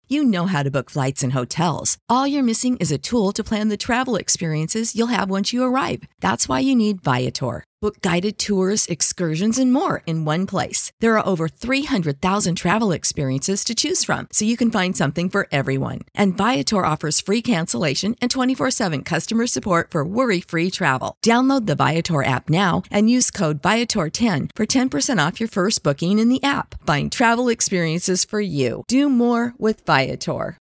You know how to book flights and hotels. All you're missing is a tool to plan the travel experiences you'll have once you arrive. That's why you need Viator. Book guided tours, excursions, and more in one place. There are over 300,000 travel experiences to choose from, so you can find something for everyone. And Viator offers free cancellation and 24/7 customer support for worry-free travel. Download the Viator app now and use code Viator10 for 10% off your first booking in the app. Find travel experiences for you. Do more with Viator.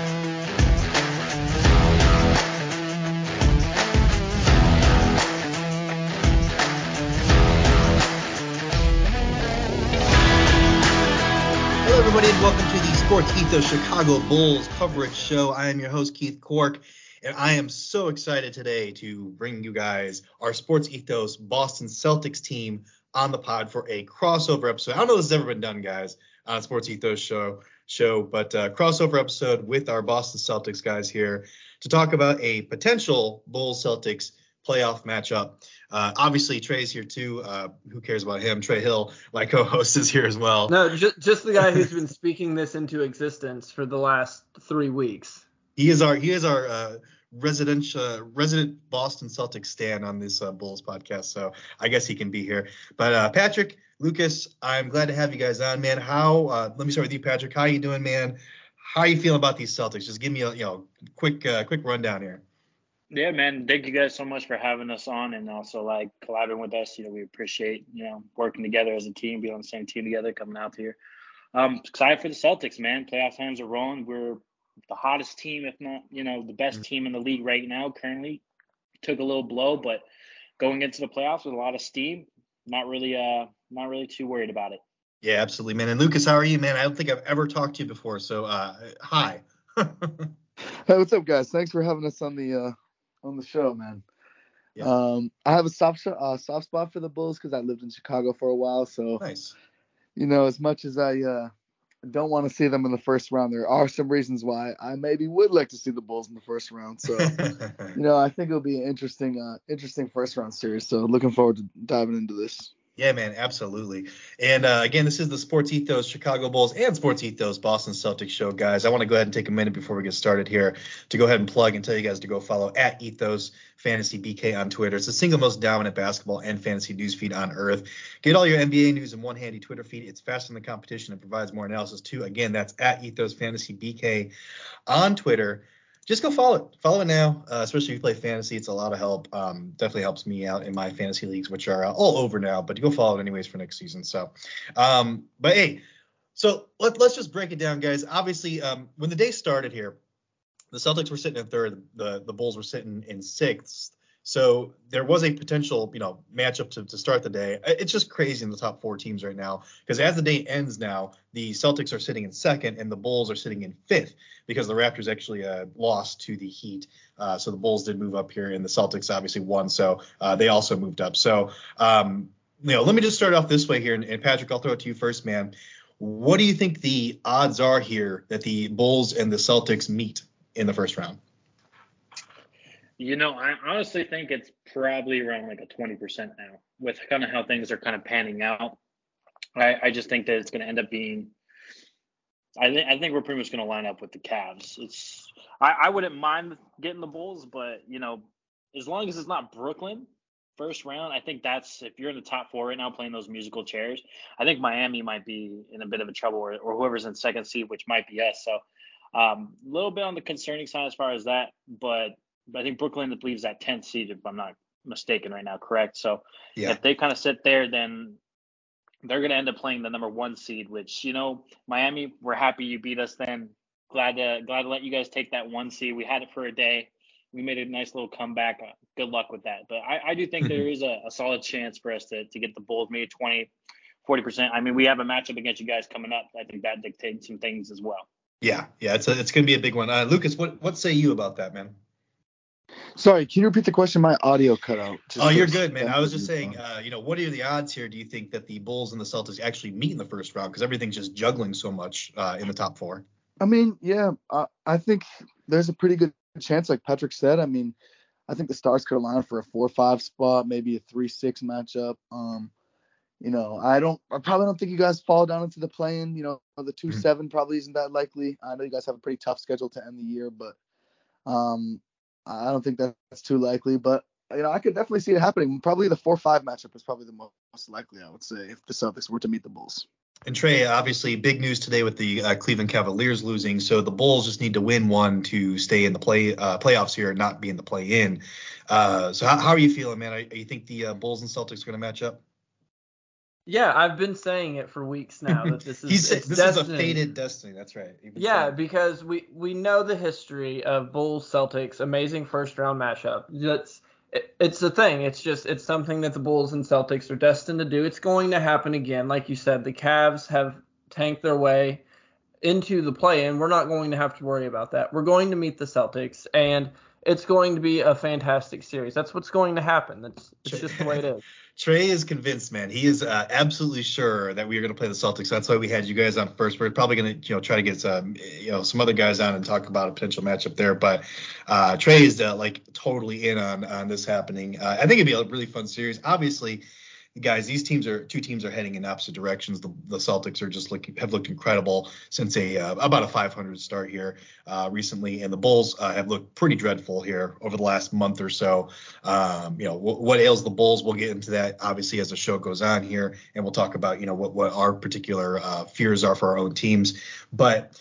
Everybody, and welcome to the Sports Ethos Chicago Bulls coverage show. I am your host, Keith Cork, and I am so excited today to bring you guys our Sports Ethos Boston Celtics team on the pod for a crossover episode. I don't know if this has ever been done, guys, on a Sports Ethos show, but crossover episode with our Boston Celtics guys here to talk about a potential Bulls-Celtics playoff matchup. Obviously, Trey's here too. Who cares about him? Trey Hill, my co-host, is here as well. No, just the guy who's been speaking this into existence for the last 3 weeks. He is our resident Boston Celtics stan on this Bulls podcast, so I guess he can be here. But Patrick, Lucas, I'm glad to have you guys on, man. Let me start with you, Patrick. How you doing, man? How are you feeling about these Celtics? Just give me a quick rundown here. Yeah, man. Thank you guys so much for having us on and also collaborating with us. We appreciate, working together as a team, being on the same team together, coming out here. Excited for the Celtics, man. Playoff times are rolling. We're the hottest team, if not, the best team in the league right now currently. Took a little blow, but going into the playoffs with a lot of steam, not really too worried about it. Yeah, absolutely, man. And Lucas, how are you, man? I don't think I've ever talked to you before, so hi. Hey, what's up, guys? Thanks for having us on the show, man. Yeah. I have a soft spot for the Bulls because I lived in Chicago for a while. So, nice. As much as I don't want to see them in the first round, there are some reasons why I maybe would like to see the Bulls in the first round. So, I think it'll be an interesting first round series. So, looking forward to diving into this. Yeah, man, absolutely. And again, this is the Sports Ethos Chicago Bulls and Sports Ethos Boston Celtics show, guys. I want to go ahead and take a minute before we get started here to go ahead and plug and tell you guys to go follow at Ethos Fantasy BK on Twitter. It's the single most dominant basketball and fantasy news feed on earth. Get all your NBA news in one handy Twitter feed. It's faster than the competition and provides more analysis too. Again, that's at Ethos Fantasy BK on Twitter. Just go follow it now, especially if you play fantasy. It's a lot of help. Definitely helps me out in my fantasy leagues, which are all over now, but go follow it anyways for next season. So, but hey, so let's just break it down, guys. Obviously, when the day started here, the Celtics were sitting in third, the Bulls were sitting in sixth. So there was a potential, matchup to start the day. It's just crazy in the top four teams right now because as the day ends now, the Celtics are sitting in second and the Bulls are sitting in fifth because the Raptors actually lost to the Heat. So the Bulls did move up here and the Celtics obviously won. So they also moved up. So, let me just start off this way here. And Patrick, I'll throw it to you first, man. What do you think the odds are here that the Bulls and the Celtics meet in the first round? I honestly think it's probably around a 20% now with kind of how things are kind of panning out. I just think that it's going to end up being I think we're pretty much going to line up with the Cavs. I wouldn't mind getting the Bulls, but, as long as it's not Brooklyn first round, I think that's if you're in the top four right now playing those musical chairs, I think Miami might be in a bit of a trouble or whoever's in second seed, which might be us. So a little bit on the concerning side as far as that, but I think Brooklyn believes that 10th seed, if I'm not mistaken right now, correct? So if they kind of sit there, then they're going to end up playing the number 1 seed, which, Miami, we're happy you beat us then. Glad to let you guys take that 1 seed. We had it for a day. We made a nice little comeback. Good luck with that. But I do think there is a solid chance for us to get the Bulls, maybe 20, 40%. I mean, we have a matchup against you guys coming up. I think that dictates some things as well. Yeah, it's going to be a big one. Lucas, what say you about that, man? Sorry, can you repeat the question? My audio cut out. You're good, man. I was just saying, what are the odds here? Do you think that the Bulls and the Celtics actually meet in the first round? Because everything's just juggling so much in the top four. I mean, yeah, I think there's a pretty good chance, like Patrick said. I mean, I think the stars could align for a 4-5 spot, maybe a 3-6 matchup. I probably don't think you guys fall down into the play-in. The Mhm. 2-7 probably isn't that likely. I know you guys have a pretty tough schedule to end the year, but I don't think that's too likely. But I could definitely see it happening. Probably the 4-5 matchup is probably the most likely, I would say, if the Celtics were to meet the Bulls. And Trey, obviously, big news today with the Cleveland Cavaliers losing. So the Bulls just need to win one to stay in the playoffs here and not be in the play-in. So how are you feeling, man? You think the Bulls and Celtics are going to match up? Yeah, I've been saying it for weeks now that this is This is a fated destiny. That's right. Yeah, because we know the history of Bulls Celtics, amazing first round matchup. It's the thing. It's something that the Bulls and Celtics are destined to do. It's going to happen again. Like you said, the Cavs have tanked their way into the play-in. We're not going to have to worry about that. We're going to meet the Celtics, and it's going to be a fantastic series. That's what's going to happen. It's just the way it is. Trey is convinced, man. He is absolutely sure that we are going to play the Celtics. That's why we had you guys on first. We're probably going to, try to get some other guys on and talk about a potential matchup there. But Trey is totally in on this happening. I think it'd be a really fun series. Obviously, guys, two teams are heading in opposite directions. The Celtics are have looked incredible since about a 500 start here recently, and the Bulls have looked pretty dreadful here over the last month or so. What ails the Bulls? We'll get into that obviously as the show goes on here, and we'll talk about what our particular fears are for our own teams. But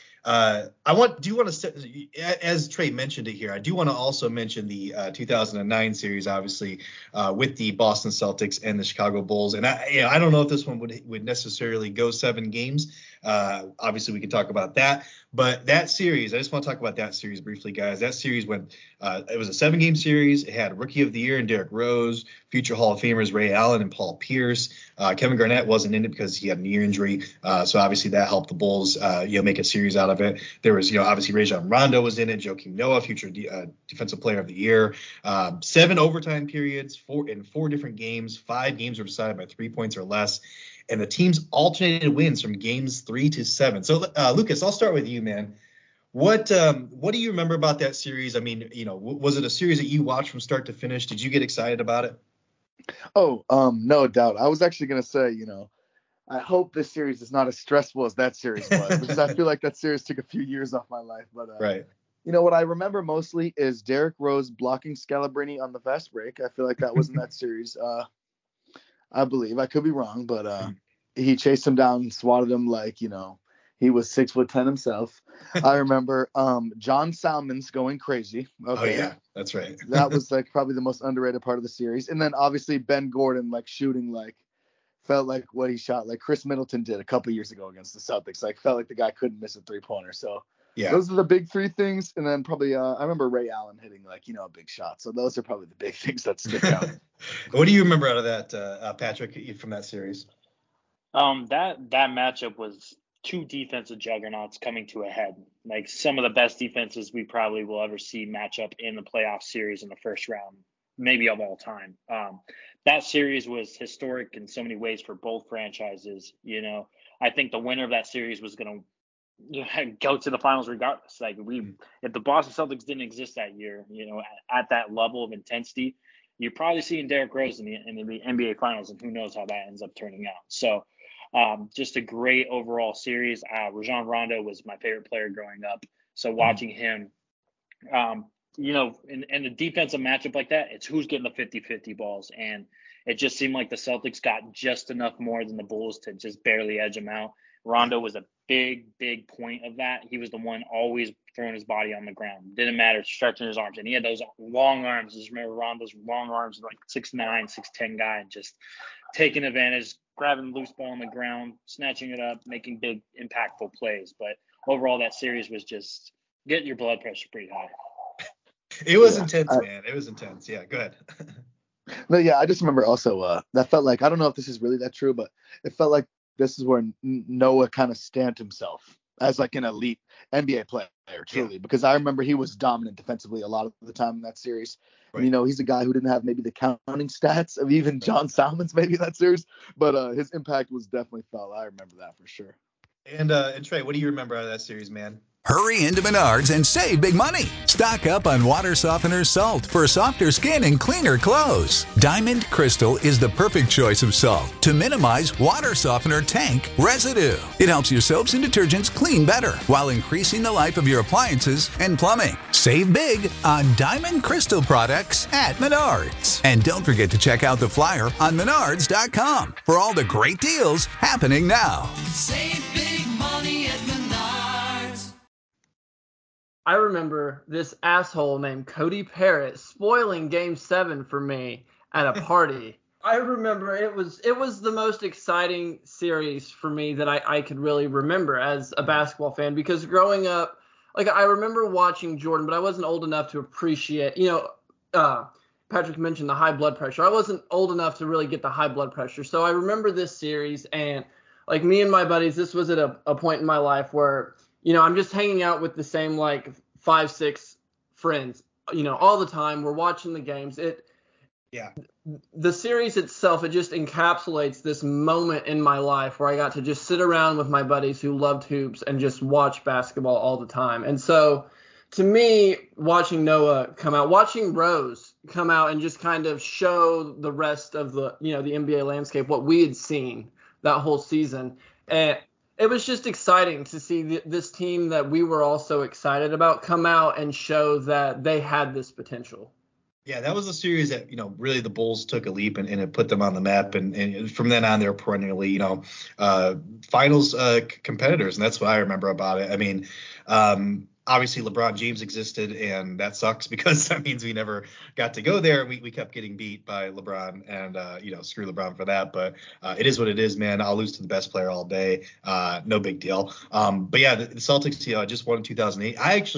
as Trey mentioned it here, I do want to also mention the 2009 series, obviously, with the Boston Celtics and the Chicago Bulls. And I don't know if this one would necessarily go 7 games. Obviously, we could talk about that. But that series, I just want to talk about that series briefly, guys. That series it was a 7-game series. It had Rookie of the Year and Derrick Rose, future Hall of Famers Ray Allen and Paul Pierce. Kevin Garnett wasn't in it because he had a knee injury. So obviously that helped the Bulls, make a series out of it. There was, obviously Rajon Rondo was in it, Joakim Noah, future Defensive Player of the Year. 7 overtime periods, 4 different games. 5 games were decided by 3 points or less. And the teams alternated wins from games 3 to 7. So, Lucas, I'll start with you, man. What do you remember about that series? I mean, was it a series that you watched from start to finish? Did you get excited about it? Oh, no doubt. I was actually going to say, I hope this series is not as stressful as that series was, because I feel like that series took a few years off my life. But right. What I remember mostly is Derrick Rose blocking Scalabrine on the fast break. I feel like that was in that series. I believe. I could be wrong, but he chased him down and swatted him like, he was 6'10" himself. I remember John Salmons going crazy. Okay. Oh yeah, that's right. That was probably the most underrated part of the series. And then obviously Ben Gordon shooting felt like what he shot like Chris Middleton did a couple years ago against the Celtics. Felt like the guy couldn't miss a 3-pointer. So yeah, those are the big 3 things. And then probably I remember Ray Allen hitting a big shot. So those are probably the big things that stick out. What do you remember out of that, Patrick, from that series? That matchup was 2 defensive juggernauts coming to a head. Some of the best defenses we probably will ever see match up in the playoff series in the first round, maybe of all time. That series was historic in so many ways for both franchises. I think the winner of that series was going to go to the finals regardless. If the Boston Celtics didn't exist that year, at that level of intensity, you're probably seeing Derrick Rose in the NBA Finals, and who knows how that ends up turning out. So just a great overall series. Rajon Rondo was my favorite player growing up. So watching him, in a defensive matchup like that, it's who's getting the 50-50 balls. And it just seemed like the Celtics got just enough more than the Bulls to just barely edge them out. Rondo was a big, big point of that. He was the one always throwing his body on the ground. Didn't matter, stretching his arms. And he had those long arms. Just remember Rondo's long arms, 6'9", 6'10" guy, and just taking advantage, grabbing the loose ball on the ground, snatching it up, making big, impactful plays. But overall, that series was just getting your blood pressure pretty high. It was intense, man. It was intense. Yeah, go ahead. No, yeah, I just remember also that felt like, I don't know if this is really that true, but it felt like this is where Noah kind of stamped himself as an elite NBA player, truly, because I remember he was dominant defensively a lot of the time in that series. Right. And, he's a guy who didn't have maybe the counting stats of even John Salmons maybe in that series, but his impact was definitely felt. I remember that for sure. And Trey, what do you remember out of that series, man? Hurry into Menards and save big money. Stock up on water softener salt for softer skin and cleaner clothes. Diamond Crystal is the perfect choice of salt to minimize water softener tank residue. It helps your soaps and detergents clean better while increasing the life of your appliances and plumbing. Save big on Diamond Crystal products at Menards. And don't forget to check out the flyer on Menards.com for all the great deals happening now. Save big money at Menards. I remember this asshole named Cody Parrott spoiling Game 7 for me at a party. I remember it was the most exciting series for me that I could really remember as a basketball fan, because growing up, like, I remember watching Jordan, but I wasn't old enough to appreciate, Patrick mentioned the high blood pressure. I wasn't old enough to really get the high blood pressure. So I remember this series, and like me and my buddies, this was at a point in my life where, I'm just hanging out with the same, 5-6 friends, all the time. We're watching the games. The series itself, it just encapsulates this moment in my life where I got to just sit around with my buddies who loved hoops and just watch basketball all the time. And so, to me, watching Noah come out, watching Rose come out and just kind of show the rest of the NBA landscape, what we had seen that whole season. And it was just exciting to see this team that we were all so excited about come out and show that they had this potential. Yeah, that was a series that, really the Bulls took a leap and it put them on the map. And from then on, they're perennially, finals competitors. And that's what I remember about it. I mean, obviously LeBron James existed, and that sucks because that means we never got to go there. We kept getting beat by LeBron, and screw LeBron for that. But it is what it is, man. I'll lose to the best player all day. No big deal. But yeah, the Celtics just won in 2008.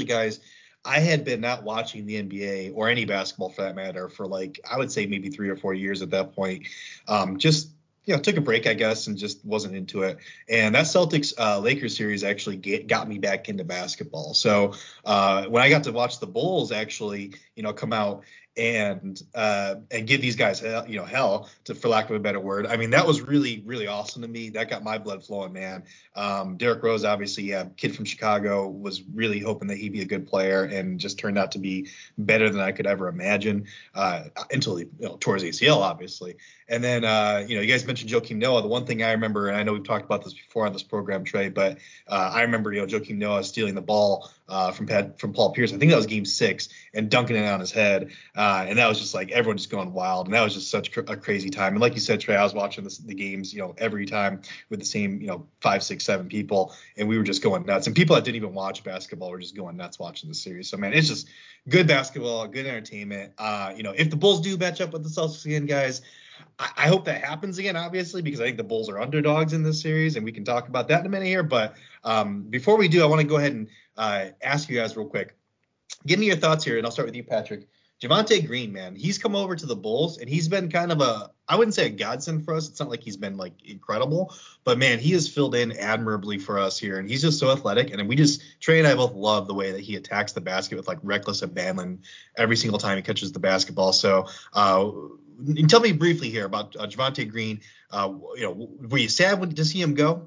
I had been not watching the NBA or any basketball for that matter for I would say maybe 3 or 4 years at that point. Took a break, I guess, and just wasn't into it. And that Celtics Lakers series actually got me back into basketball. So when I got to watch the Bulls actually, come out and give these guys hell, for lack of a better word. I mean, that was really, really awesome to me. That got my blood flowing, man. Derrick Rose, obviously, kid from Chicago, was really hoping that he'd be a good player, and just turned out to be better than I could ever imagine until he tore his ACL, obviously. And then, you guys mentioned Joakim Noah. The one thing I remember, and I know we've talked about this before on this program, Trey, but I remember, Joakim Noah stealing the ball from Paul Pierce. I think that was Game 6, and dunking it on his head. And that was just everyone just going wild. And that was just such a crazy time. And like you said, Trey, I was watching the games, every time with the same, 5, 6, 7 people. And we were just going nuts. And people that didn't even watch basketball were just going nuts watching the series. So, man, it's just good basketball, good entertainment. If the Bulls do match up with the Celtics again, guys, I hope that happens again, obviously, because I think the Bulls are underdogs in this series. And we can talk about that in a minute here. But before we do, I want to go ahead and ask you guys real quick. Give me your thoughts here. And I'll start with you, Patrick. Javonte Green, man, he's come over to the Bulls, and he's been kind of I wouldn't say a godsend for us. It's not like he's been incredible, but man, he has filled in admirably for us here, and he's just so athletic. And Trey and I both love the way that he attacks the basket with reckless abandon every single time he catches the basketball. So, tell me briefly here about Javonte Green. Were you sad to see him go?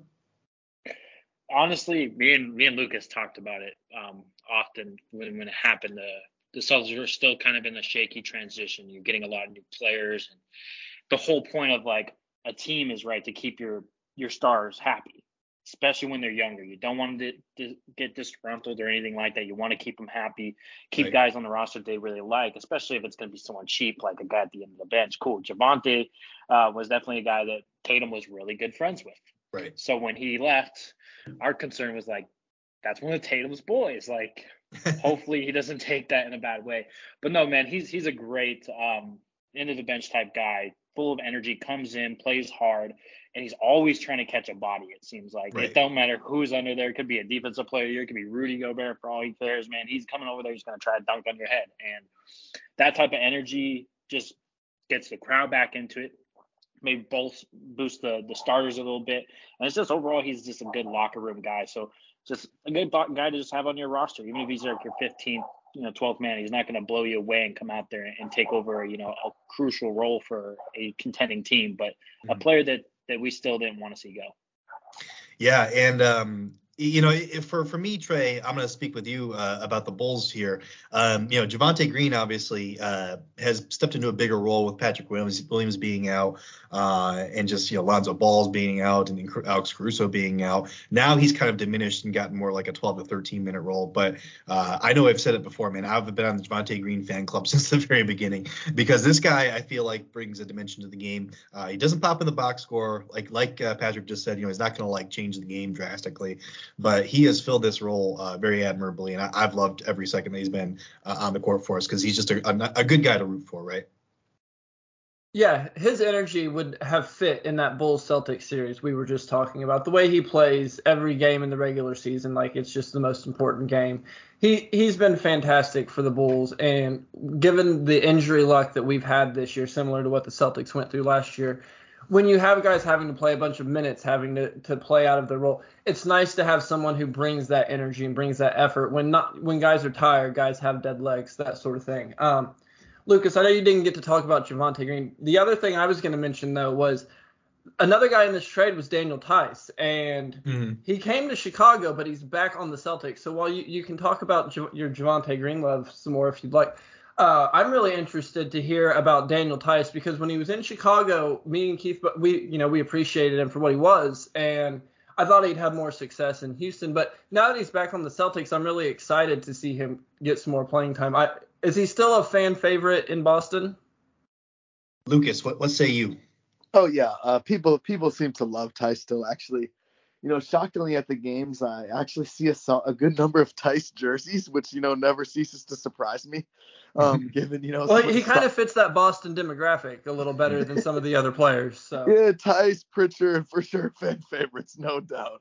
Honestly, me and Lucas talked about it often when it happened. The Celtics are still kind of in a shaky transition. You're getting a lot of new players, and the whole point of a team is to keep your stars happy, especially when they're younger. You don't want them to get disgruntled or anything like that. You want to keep them happy, keep guys on the roster they really like, especially if it's going to be someone cheap like a guy at the end of the bench. Cool. Javonte was definitely a guy that Tatum was really good friends with. Right. So when he left, our concern was that's one of Tatum's boys. Hopefully he doesn't take that in a bad way. But no, man, he's a great end of the bench type guy, full of energy, comes in, plays hard, and he's always trying to catch a body, it seems like. Right. It don't matter who's under there. It could be a defensive player. It could be Rudy Gobert for all he cares, man. He's coming over there. He's going to try to dunk on your head. And that type of energy just gets the crowd back into it. Maybe boost the starters a little bit. And it's just overall, he's just a good locker room guy. So just a good guy to just have on your roster, even if he's your 15th, 12th man. He's not going to blow you away and come out there and take over, a crucial role for a contending team, but a player that we still didn't want to see go. Yeah, and For me, Trey, I'm going to speak with you about the Bulls here. Javonte Green obviously has stepped into a bigger role with Patrick Williams being out, and just Lonzo Ball's being out and Alex Caruso being out. Now he's kind of diminished and gotten more like a 12 to 13 minute role. But I know I've said it before, man. I've been on the Javonte Green fan club since the very beginning because this guy I feel like brings a dimension to the game. He doesn't pop in the box score like Patrick just said. He's not going to change the game drastically. But he has filled this role very admirably, and I've loved every second that he's been on the court for us because he's just a good guy to root for, right? Yeah, his energy would have fit in that Bulls-Celtics series we were just talking about. The way he plays every game in the regular season, it's just the most important game. He's been fantastic for the Bulls, and given the injury luck that we've had this year, similar to what the Celtics went through last year, when you have guys having to play a bunch of minutes, having to play out of their role, it's nice to have someone who brings that energy and brings that effort. When guys are tired, guys have dead legs, that sort of thing. Lucas, I know you didn't get to talk about Javonte Green. The other thing I was going to mention, though, was another guy in this trade was Daniel Tice, and he came to Chicago, but he's back on the Celtics. So while you can talk about your Javonte Green love some more if you'd like, I'm really interested to hear about Daniel Tice because when he was in Chicago, me and Keith, we appreciated him for what he was, and I thought he'd have more success in Houston. But now that he's back on the Celtics, I'm really excited to see him get some more playing time. Is he still a fan favorite in Boston? Lucas, what say you? Oh yeah, people seem to love Tice still. Actually, shockingly at the games, I actually see a good number of Tice jerseys, which never ceases to surprise me. Given well, he kind of fits that Boston demographic a little better than some of the other players. So yeah, Tice, Pritchard, for sure fan favorites, no doubt.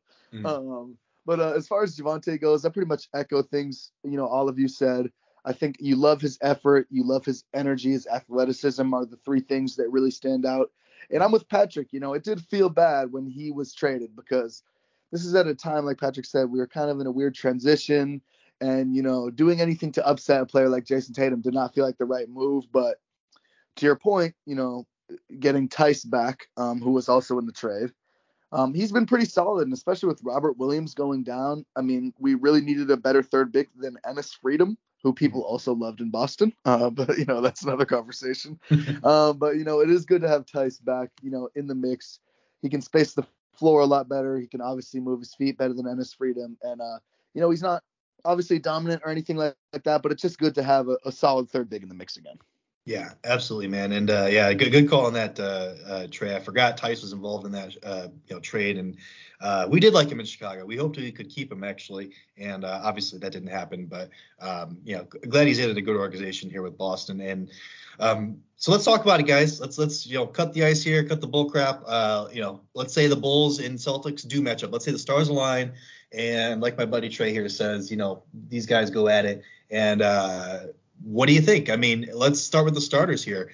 But as far as Javonte goes, I pretty much echo things all of you said. I think you love his effort, you love his energy, his athleticism are the three things that really stand out. And I'm with Patrick. It did feel bad when he was traded because this is at a time, like Patrick said, we were kind of in a weird transition. And, doing anything to upset a player like Jason Tatum did not feel like the right move. But to your point, getting Tice back, who was also in the trade, he's been pretty solid. And especially with Robert Williams going down, I mean, we really needed a better third big than Ennis Freedom, who people also loved in Boston. But, that's another conversation. But, it is good to have Tice back, in the mix. He can space the floor a lot better. He can obviously move his feet better than Ennis Freedom. And, he's not obviously dominant or anything like that, but it's just good to have a solid third big in the mix again. Yeah, absolutely, man. And good call on that, Trey. I forgot Tice was involved in that trade, and we did like him in Chicago. We hoped we could keep him actually, and obviously that didn't happen. But glad he's in a good organization here with Boston. And so let's talk about it, guys. Let's cut the ice here, cut the bull crap. Let's say the Bulls and Celtics do match up. Let's say the stars align, and like my buddy Trey here says, these guys go at it. And what do you think? I mean, let's start with the starters here.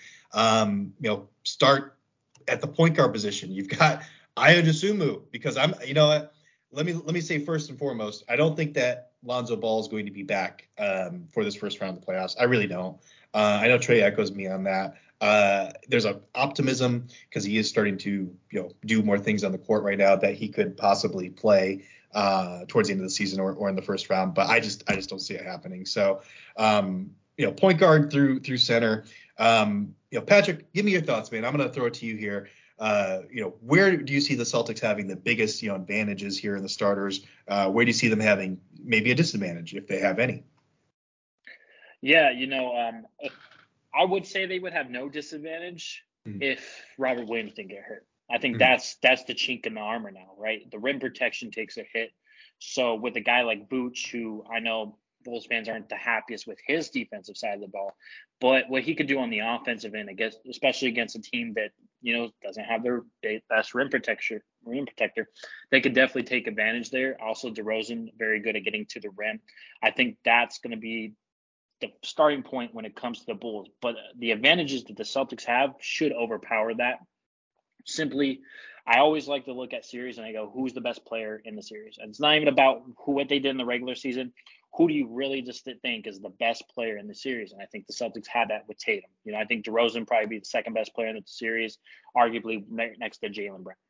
Start at the point guard position. You've got Ayo Dosunmu because let me say first and foremost, I don't think that Lonzo Ball is going to be back for this first round of the playoffs. I really don't. I know Trey echoes me on that. There's an optimism because he is starting to do more things on the court right now that he could possibly play towards the end of the season or in the first round. But I just don't see it happening. So point guard through center. Patrick, give me your thoughts, man. I'm going to throw it to you here. Where do you see the Celtics having the biggest advantages here in the starters? Where do you see them having maybe a disadvantage if they have any? Yeah, I would say they would have no disadvantage if Robert Williams didn't get hurt. I think that's the chink in the armor now, right? The rim protection takes a hit. So with a guy like Vooch, who I know Bulls fans aren't the happiest with his defensive side of the ball, but what he could do on the offensive end, I guess, especially against a team that doesn't have their best rim protector, they could definitely take advantage there. Also, DeRozan very good at getting to the rim. I think that's going to be the starting point when it comes to the Bulls. But the advantages that the Celtics have should overpower that. Simply, I always like to look at series and I go, who's the best player in the series? And it's not even about what they did in the regular season. Who do you really just think is the best player in the series? And I think the Celtics had that with Tatum. I think DeRozan probably be the second best player in the series, arguably next to Jaylen Brown.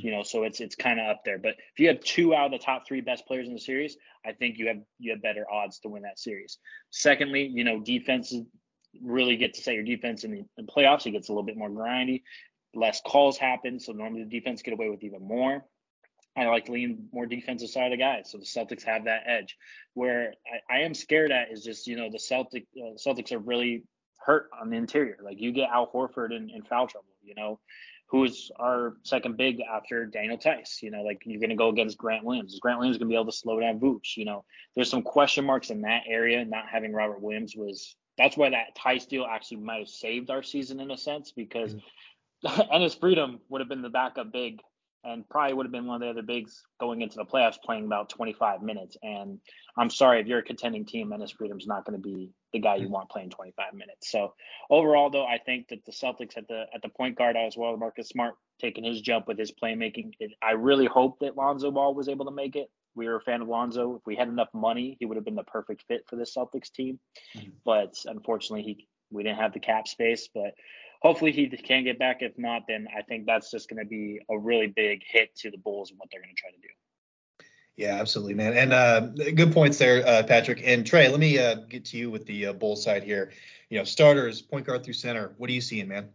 So it's kind of up there. But if you have 2 out of the top 3 best players in the series, I think you have better odds to win that series. Secondly, defenses really get to say your defense in the playoffs. It gets a little bit more grindy, less calls happen, so normally the defense get away with even more. I like to lean more defensive side of the guys, so the Celtics have that edge. Where I am scared at is just the Celtics are really hurt on the interior. Like, you get Al Horford in foul trouble, who's our second big after Daniel Tice. Like, you're going to go against Grant Williams. Is Grant Williams going to be able to slow down Vooch? There's some question marks in that area. Not having Robert Williams that's why that Tice deal actually might have saved our season in a sense, because Ennis Freedom would have been the backup big and probably would have been one of the other bigs going into the playoffs playing about 25 minutes. And I'm sorry, if you're a contending team, Ennis Freedom's not going to be the guy you want playing 25 minutes. So overall, though, I think that the Celtics at the point guard as well, Marcus Smart taking his jump with his playmaking. I really hope that Lonzo Ball was able to make it. We were a fan of Lonzo. If we had enough money, he would have been the perfect fit for the Celtics team. But unfortunately, we didn't have the cap space. But hopefully he can get back. If not, then I think that's just going to be a really big hit to the Bulls and what they're going to try to do. Yeah, absolutely, man. And good points there, Patrick. And Trey, let me get to you with the Bulls side here. Starters, point guard through center. What are you seeing, man?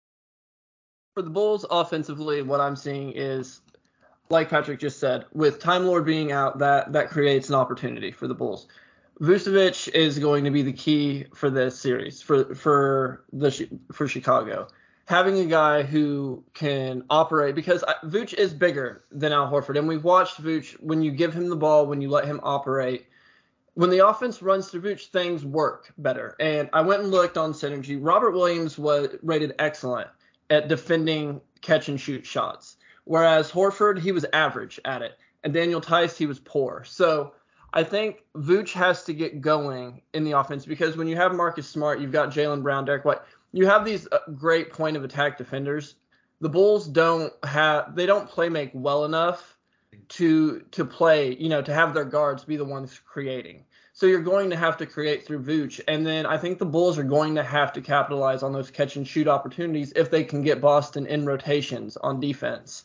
For the Bulls offensively, what I'm seeing is, like Patrick just said, with Time Lord being out, that creates an opportunity for the Bulls. Vucevic is going to be the key for this series for Chicago. Having a guy who can operate, because Vooch is bigger than Al Horford, and we've watched Vooch, when you give him the ball, when you let him operate, when the offense runs through Vooch, things work better. And I went and looked on Synergy. Robert Williams was rated excellent at defending catch and shoot shots, whereas Horford, he was average at it, and Daniel Tice, he was poor. So I think Vooch has to get going in the offense, because when you have Marcus Smart, you've got Jaylen Brown, Derek White, you have these great point of attack defenders. The Bulls don't play make well enough to play, to have their guards be the ones creating. So you're going to have to create through Vooch. And then I think the Bulls are going to have to capitalize on those catch and shoot opportunities if they can get Boston in rotations on defense.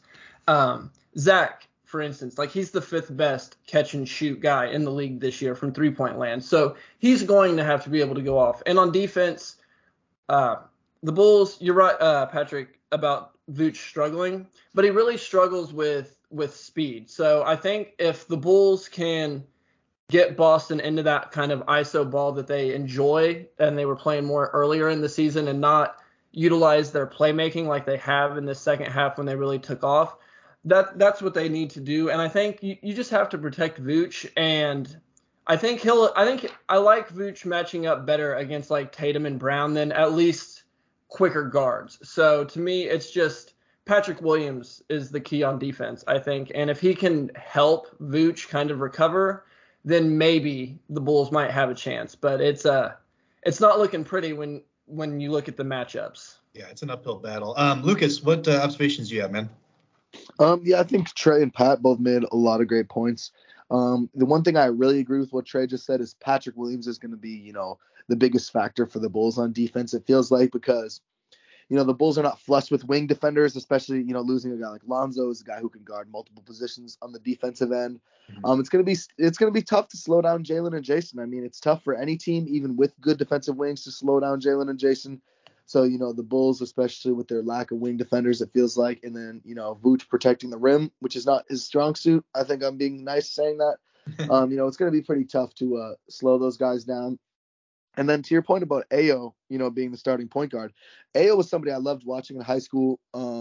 Zach, for instance, he's the 5th best catch and shoot guy in the league this year from 3-point land. So he's going to have to be able to go off. And on defense, the Bulls, you're right, Patrick, about Vooch struggling, but he really struggles with speed. So I think if the Bulls can get Boston into that kind of ISO ball that they enjoy, and they were playing more earlier in the season, and not utilize their playmaking like they have in the second half when they really took off, that's what they need to do. And I think you just have to protect Vooch, and I think I like Vooch matching up better against Tatum and Brown than at least quicker guards. So to me, it's just Patrick Williams is the key on defense, I think. And if he can help Vooch kind of recover, then maybe the Bulls might have a chance. But it's not looking pretty when you look at the matchups. Yeah, it's an uphill battle. Lucas, what observations do you have, man? Yeah, I think Trey and Pat both made a lot of great points. The one thing I really agree with what Trey just said is Patrick Williams is going to be, the biggest factor for the Bulls on defense, it feels like, because, the Bulls are not flush with wing defenders, especially, losing a guy like Lonzo is a guy who can guard multiple positions on the defensive end. Mm-hmm. It's going to be tough to slow down Jaylen and Jason. I mean, it's tough for any team, even with good defensive wings, to slow down Jaylen and Jason. So, the Bulls, especially with their lack of wing defenders, it feels like, and then, Vooch protecting the rim, which is not his strong suit. I think I'm being nice saying that. It's going to be pretty tough to slow those guys down. And then to your point about Ayo, being the starting point guard, Ayo was somebody I loved watching in high school.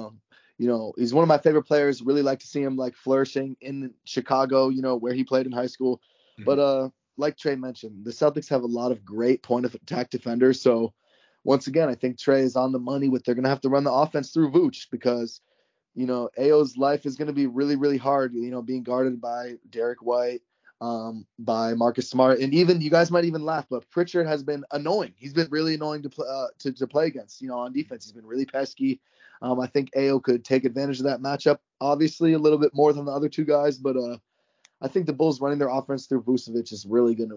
He's one of my favorite players. Really like to see him flourishing in Chicago, where he played in high school. Mm-hmm. But like Trey mentioned, the Celtics have a lot of great point of attack defenders. So once again, I think Trey is on the money with they're going to have to run the offense through Vooch, because, Ayo's life is going to be really, really hard, being guarded by Derek White, by Marcus Smart, and even you guys might even laugh, but Pritchard has been annoying. He's been really annoying to play against. On defense, he's been really pesky. I think Ayo could take advantage of that matchup, obviously a little bit more than the other two guys, but I think the Bulls running their offense through Vucevic is really going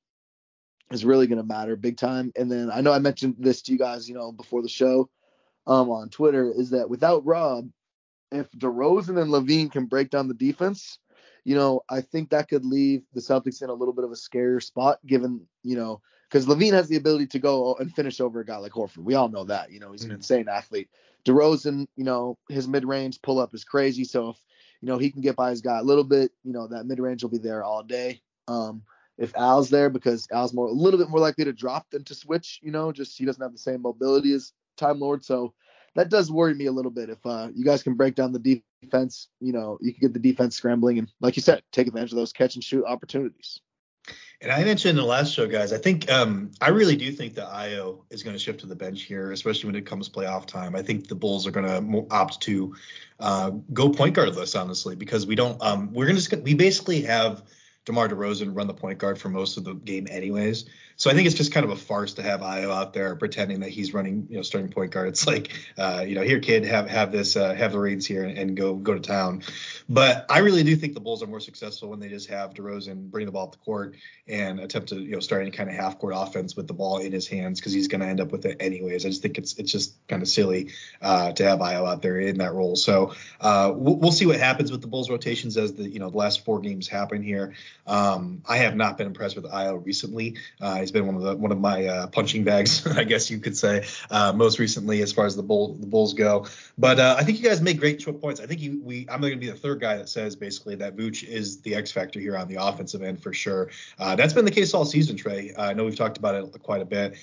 to matter big time. And then I know I mentioned this to you guys, before the show, on Twitter, is that without Rob, if DeRozan and Levine can break down the defense, I think that could leave the Celtics in a little bit of a scarier spot, given, because Levine has the ability to go and finish over a guy like Horford. We all know that. He's an insane athlete. DeRozan, his mid-range pull-up is crazy. So if, he can get by his guy a little bit, that mid-range will be there all day. If Al's there, because Al's a little bit more likely to drop than to switch, just he doesn't have the same mobility as Time Lord. So that does worry me a little bit. If you guys can break down the defense, you can get the defense scrambling and, like you said, take advantage of those catch and shoot opportunities. And I mentioned in the last show, guys, I think I really do think that Ayo is going to shift to the bench here, especially when it comes playoff time. I think the Bulls are going to opt to go point guardless, honestly, because we don't we basically have DeMar DeRozan run the point guard for most of the game anyways. So I think it's just kind of a farce to have Ayo out there pretending that he's running, starting point guard. It's like, here, kid, have this, have the reins here and go to town. But I really do think the Bulls are more successful when they just have DeRozan bring the ball up the court and attempt to, start any kind of half court offense with the ball in his hands, because he's going to end up with it anyways. I just think it's just kind of silly to have Ayo out there in that role. So we'll see what happens with the Bulls rotations as the last 4 games happen here. I have not been impressed with Ayo recently. He's been one of my punching bags, I guess you could say, most recently as far as the Bulls go. But I think you guys make great points. I think I'm going to be the third guy that says basically that Vooch is the X factor here on the offensive end for sure. That's been the case all season, Trey. I know we've talked about it quite a bit.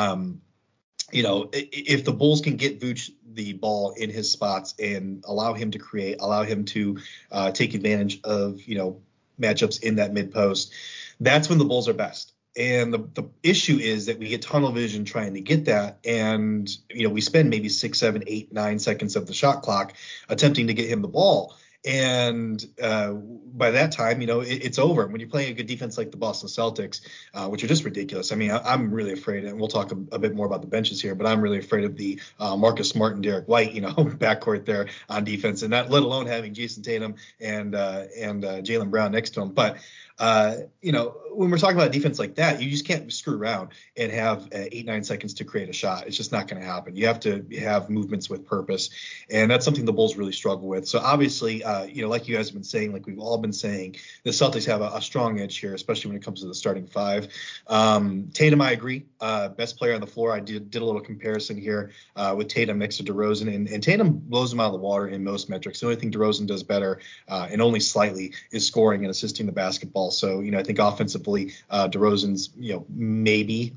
If the Bulls can get Vooch the ball in his spots and allow him to create, allow him to take advantage of, matchups in that mid post, that's when the Bulls are best. And the issue is that we get tunnel vision trying to get that. And, we spend maybe 6, 7, 8, 9 seconds of the shot clock attempting to get him the ball. And by that time, it's over. When you're playing a good defense like the Boston Celtics, which are just ridiculous. I mean, I'm really afraid, and we'll talk a bit more about the benches here, but I'm really afraid of the Marcus Smart and Derek White, backcourt there on defense, and not let alone having Jason Tatum and Jaylen Brown next to him. But when we're talking about a defense like that, you just can't screw around and have 8, 9 seconds to create a shot. It's just not going to happen. You have to have movements with purpose, and that's something the Bulls really struggle with. So obviously, like you guys have been saying, like we've all been saying, the Celtics have a strong edge here, especially when it comes to the starting 5. Tatum, I agree, best player on the floor. I did a little comparison here with Tatum next to DeRozan, and Tatum blows him out of the water in most metrics. The only thing DeRozan does better, and only slightly, is scoring and assisting the basketball. So, I think offensively, DeRozan's, maybe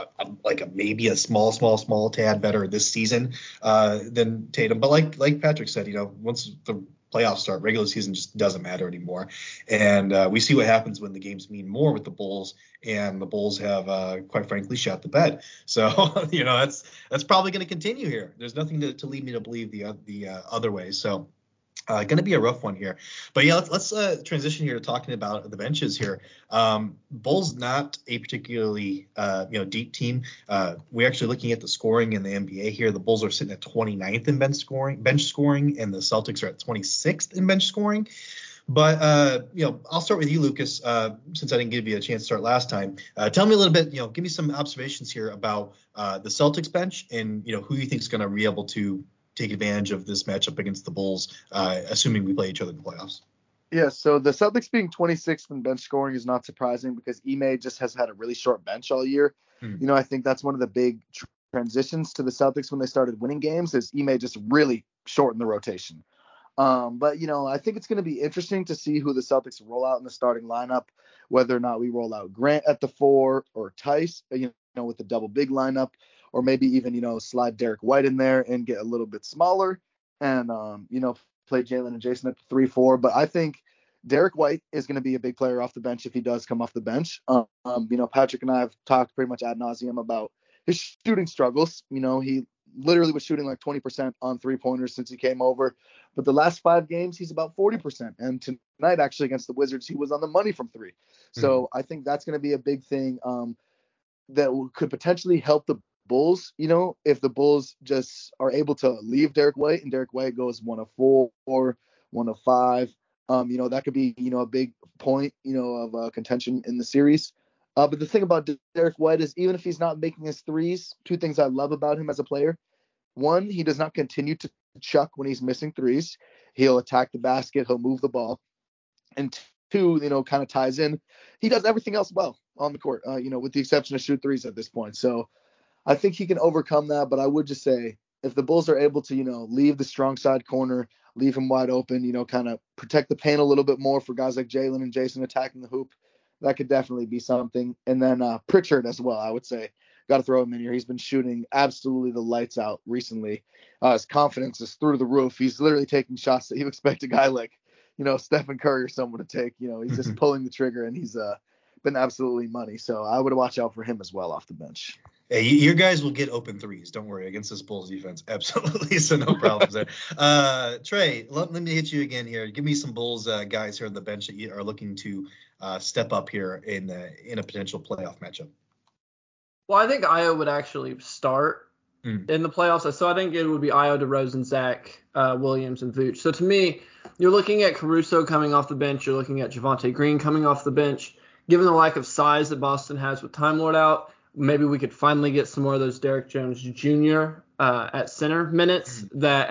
maybe a small tad better this season than Tatum. But like Patrick said, once the playoffs start, regular season just doesn't matter anymore. And we see what happens when the games mean more with the Bulls, and the Bulls have, quite frankly, shot the bed. So, that's probably going to continue here. There's nothing to lead me to believe the other way. So. Going to be a rough one here, but yeah, let's transition here to talking about the benches here. Bulls not a particularly deep team. We're actually looking at the scoring in the NBA here. The Bulls are sitting at 29th in bench scoring, and the Celtics are at 26th in bench scoring. But I'll start with you, Lucas, since I didn't give you a chance to start last time. Tell me a little bit, give me some observations here about the Celtics bench and who you think is going to be able to take advantage of this matchup against the Bulls, assuming we play each other in the playoffs. Yeah, so the Celtics being 26th in bench scoring is not surprising because Ime just has had a really short bench all year. I think that's one of the big transitions to the Celtics when they started winning games is Ime just really shortened the rotation. But I think it's going to be interesting to see who the Celtics roll out in the starting lineup, whether or not we roll out Grant at the 4 or Tice, with the double big lineup, or maybe even, slide Derek White in there and get a little bit smaller and, play Jaylen and Jason at the 3-4. But I think Derek White is going to be a big player off the bench if he does come off the bench. Patrick and I have talked pretty much ad nauseum about his shooting struggles. He literally was shooting like 20% on 3-pointers since he came over. But the last 5 games, he's about 40%. And tonight, actually, against the Wizards, he was on the money from 3. So I think that's going to be a big thing that could potentially help the Bulls, if the Bulls just are able to leave Derek White and Derek White goes 1 of 4 or 1 of 5, that could be, a big point, of contention in the series. But the thing about Derek White is even if he's not making his threes, 2 things I love about him as a player. 1, he does not continue to chuck when he's missing threes. He'll attack the basket. He'll move the ball. And two, kind of ties in. He does everything else well on the court, with the exception of shoot threes at this point. So I think he can overcome that. But I would just say if the Bulls are able to, leave the strong side corner, leave him wide open, kind of protect the paint a little bit more for guys like Jalen and Jason attacking the hoop, that could definitely be something. And then Pritchard as well, I would say. Got to throw him in here. He's been shooting absolutely the lights out recently. His confidence is through the roof. He's literally taking shots that you expect a guy like, Stephen Curry or someone to take. He's just pulling the trigger, and he's been absolutely money. So I would watch out for him as well off the bench. Hey, your guys will get open threes. Don't worry, against this Bulls defense. Absolutely. So no problems there. Trey, let me hit you again here. Give me some Bulls guys here on the bench that you are looking to step up here in a potential playoff matchup. Well, I think Ayo would actually start in the playoffs. So I think it would be Ayo, DeRozan, Zach, Williams, and Vooch. So to me, you're looking at Caruso coming off the bench. You're looking at Javonte Green coming off the bench. Given the lack of size that Boston has with Time Lord out, maybe we could finally get some more of those Derrick Jones Jr. At center minutes that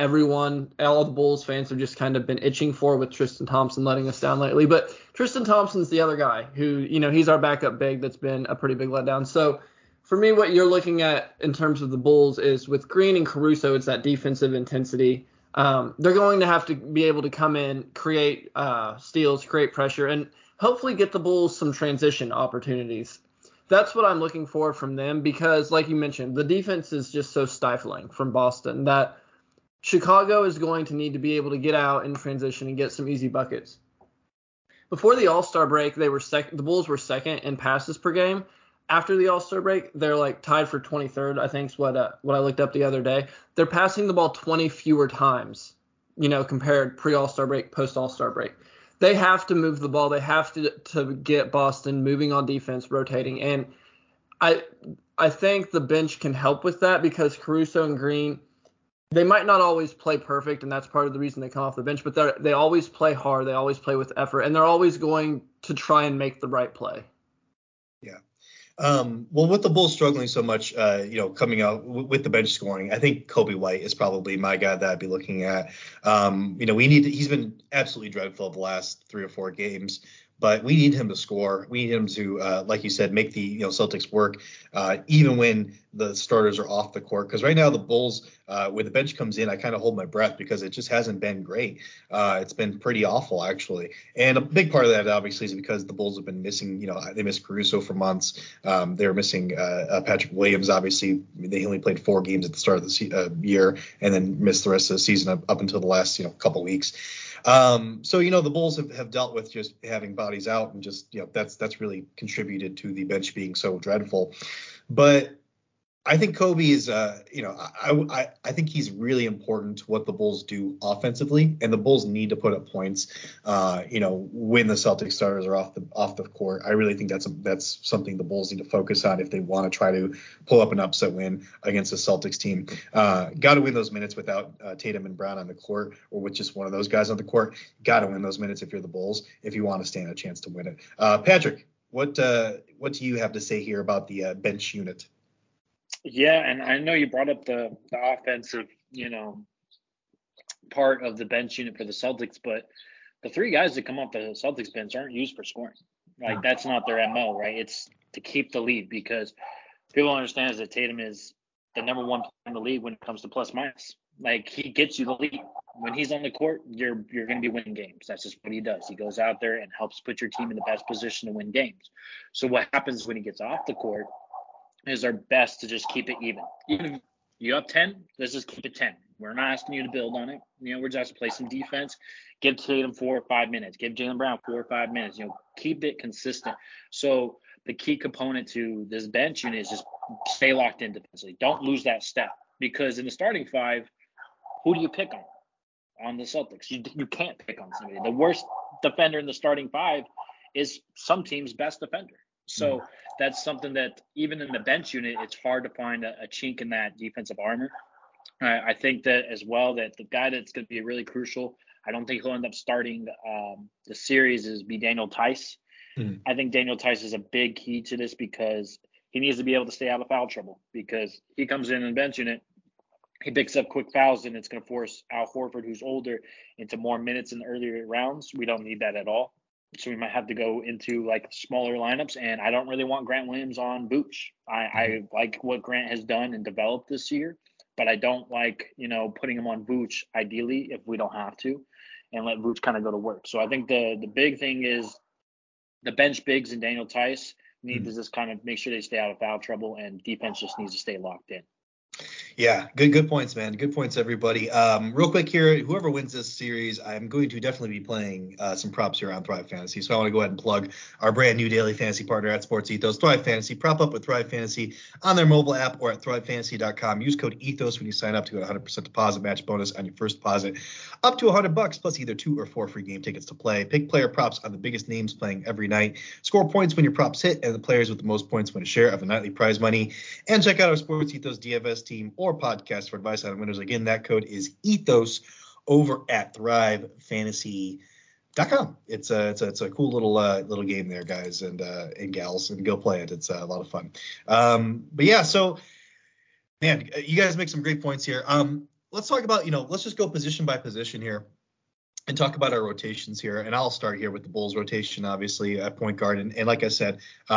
all the Bulls fans have just kind of been itching for with Tristan Thompson letting us down lately. But Tristan Thompson's the other guy who, he's our backup big that's been a pretty big letdown. So for me, what you're looking at in terms of the Bulls is with Green and Caruso, it's that defensive intensity. They're going to have to be able to come in, create steals, create pressure, and hopefully get the Bulls some transition opportunities. That's what I'm looking for from them because, like you mentioned, the defense is just so stifling from Boston that Chicago is going to need to be able to get out in transition and get some easy buckets. Before the All-Star break, the Bulls were second in passes per game. After the All-Star break, they're like tied for 23rd, I think is what I looked up the other day. They're passing the ball 20 fewer times, compared pre-All-Star break, post-All-Star break. They have to move the ball. They have to get Boston moving on defense, rotating. And I think the bench can help with that because Caruso and Green, they might not always play perfect, and that's part of the reason they come off the bench, but they always play hard. They always play with effort, and they're always going to try and make the right play. Yeah. Well, with the Bulls struggling so much, coming out with the bench scoring, I think Kobe White is probably my guy that I'd be looking at. He's been absolutely dreadful the last 3 or 4 games, but we need him to score. We need him to, like you said, make the Celtics work, even when the starters are off the court. Because right now the Bulls, when the bench comes in, I kind of hold my breath because it just hasn't been great. It's been pretty awful, actually. And a big part of that, obviously, is because the Bulls have been missing, they missed Caruso for months. They were missing Patrick Williams, obviously. They only played 4 games at the start of the year and then missed the rest of the season up until the last, couple weeks. The Bulls have dealt with just having bodies out and just, that's really contributed to the bench being so dreadful. But I think Kobe is, I think he's really important to what the Bulls do offensively, and the Bulls need to put up points, when the Celtics starters are off the court. I really think that's something the Bulls need to focus on if they want to try to pull up an upset win against the Celtics team. Got to win those minutes without Tatum and Brown on the court, or with just one of those guys on the court. Got to win those minutes if you're the Bulls, if you want to stand a chance to win it. Patrick, what do you have to say here about the bench unit? Yeah, and I know you brought up the offensive, part of the bench unit for the Celtics, but the 3 guys that come off the Celtics bench aren't used for scoring. Like, that's not their MO, right? It's to keep the lead because people understand that Tatum is the number 1 player in the league when it comes to plus minus. Like, he gets you the lead. When he's on the court, you're going to be winning games. That's just what he does. He goes out there and helps put your team in the best position to win games. So what happens when he gets off the court is our best to just keep it even. Even if you up 10, let's just keep it 10. We're not asking you to build on it. We're just play some defense. Give Tatum 4 or 5 minutes. Give Jaylen Brown 4 or 5 minutes. Keep it consistent. So the key component to this bench unit is just stay locked in defensively. Don't lose that step because in the starting 5, who do you pick on the Celtics? You can't pick on somebody. The worst defender in the starting 5 is some team's best defender. So that's something that even in the bench unit, it's hard to find a chink in that defensive armor. I think that as well that the guy that's going to be really crucial, I don't think he'll end up starting the series, is Daniel Theis. I think Daniel Theis is a big key to this because he needs to be able to stay out of foul trouble because he comes in the bench unit he picks up quick fouls, and it's going to force Al Horford, who's older, into more minutes in the earlier rounds. We don't need that at all. So we might have to go into like smaller lineups, and I don't really want Grant Williams on Vooch. I like what Grant has done and developed this year, but I don't like, putting him on Vooch ideally if we don't have to, and let Vooch kind of go to work. So I think the big thing is the bench bigs and Daniel Tice need to just kind of make sure they stay out of foul trouble, and defense just needs to stay locked in. Yeah, good points, man. Good points, everybody. Real quick here, whoever wins this series, I'm going to definitely be playing some props here on Thrive Fantasy. So I want to go ahead and plug our brand new daily fantasy partner at Sports Ethos, Thrive Fantasy. Prop up with Thrive Fantasy on their mobile app or at thrivefantasy.com. Use code ETHOS when you sign up to get a 100% deposit match bonus on your first deposit up to $100 plus either 2 or 4 free game tickets to play. Pick player props on the biggest names playing every night. Score points when your props hit, and the players with the most points win a share of the nightly prize money. And check out our Sports Ethos DFS team or podcast for advice on winners. Again, that code is ETHOS over at thrivefantasy.com. It's a cool little game there, guys and gals, and go play it. It's a lot of fun. But yeah, so man, you guys make some great points here. Let's talk about, let's just go position by position here and talk about our rotations here. And I'll start here with the Bulls rotation, obviously at point guard. And like I said,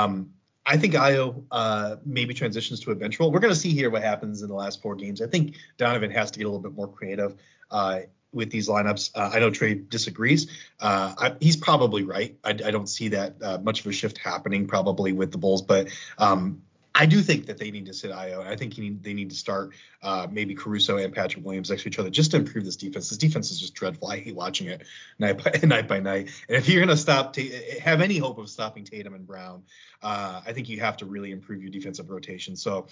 I think Ayo maybe transitions to a bench role. We're going to see here what happens in the last 4 games. I think Donovan has to get a little bit more creative with these lineups. I know Trey disagrees. He's probably right. I don't see that much of a shift happening probably with the Bulls, but I do think that they need to sit Ayo. I think they need to start maybe Caruso and Patrick Williams next to each other just to improve this defense. This defense is just dreadful. I hate watching it night by night. And if you're going to have any hope of stopping Tatum and Brown, I think you have to really improve your defensive rotation. So,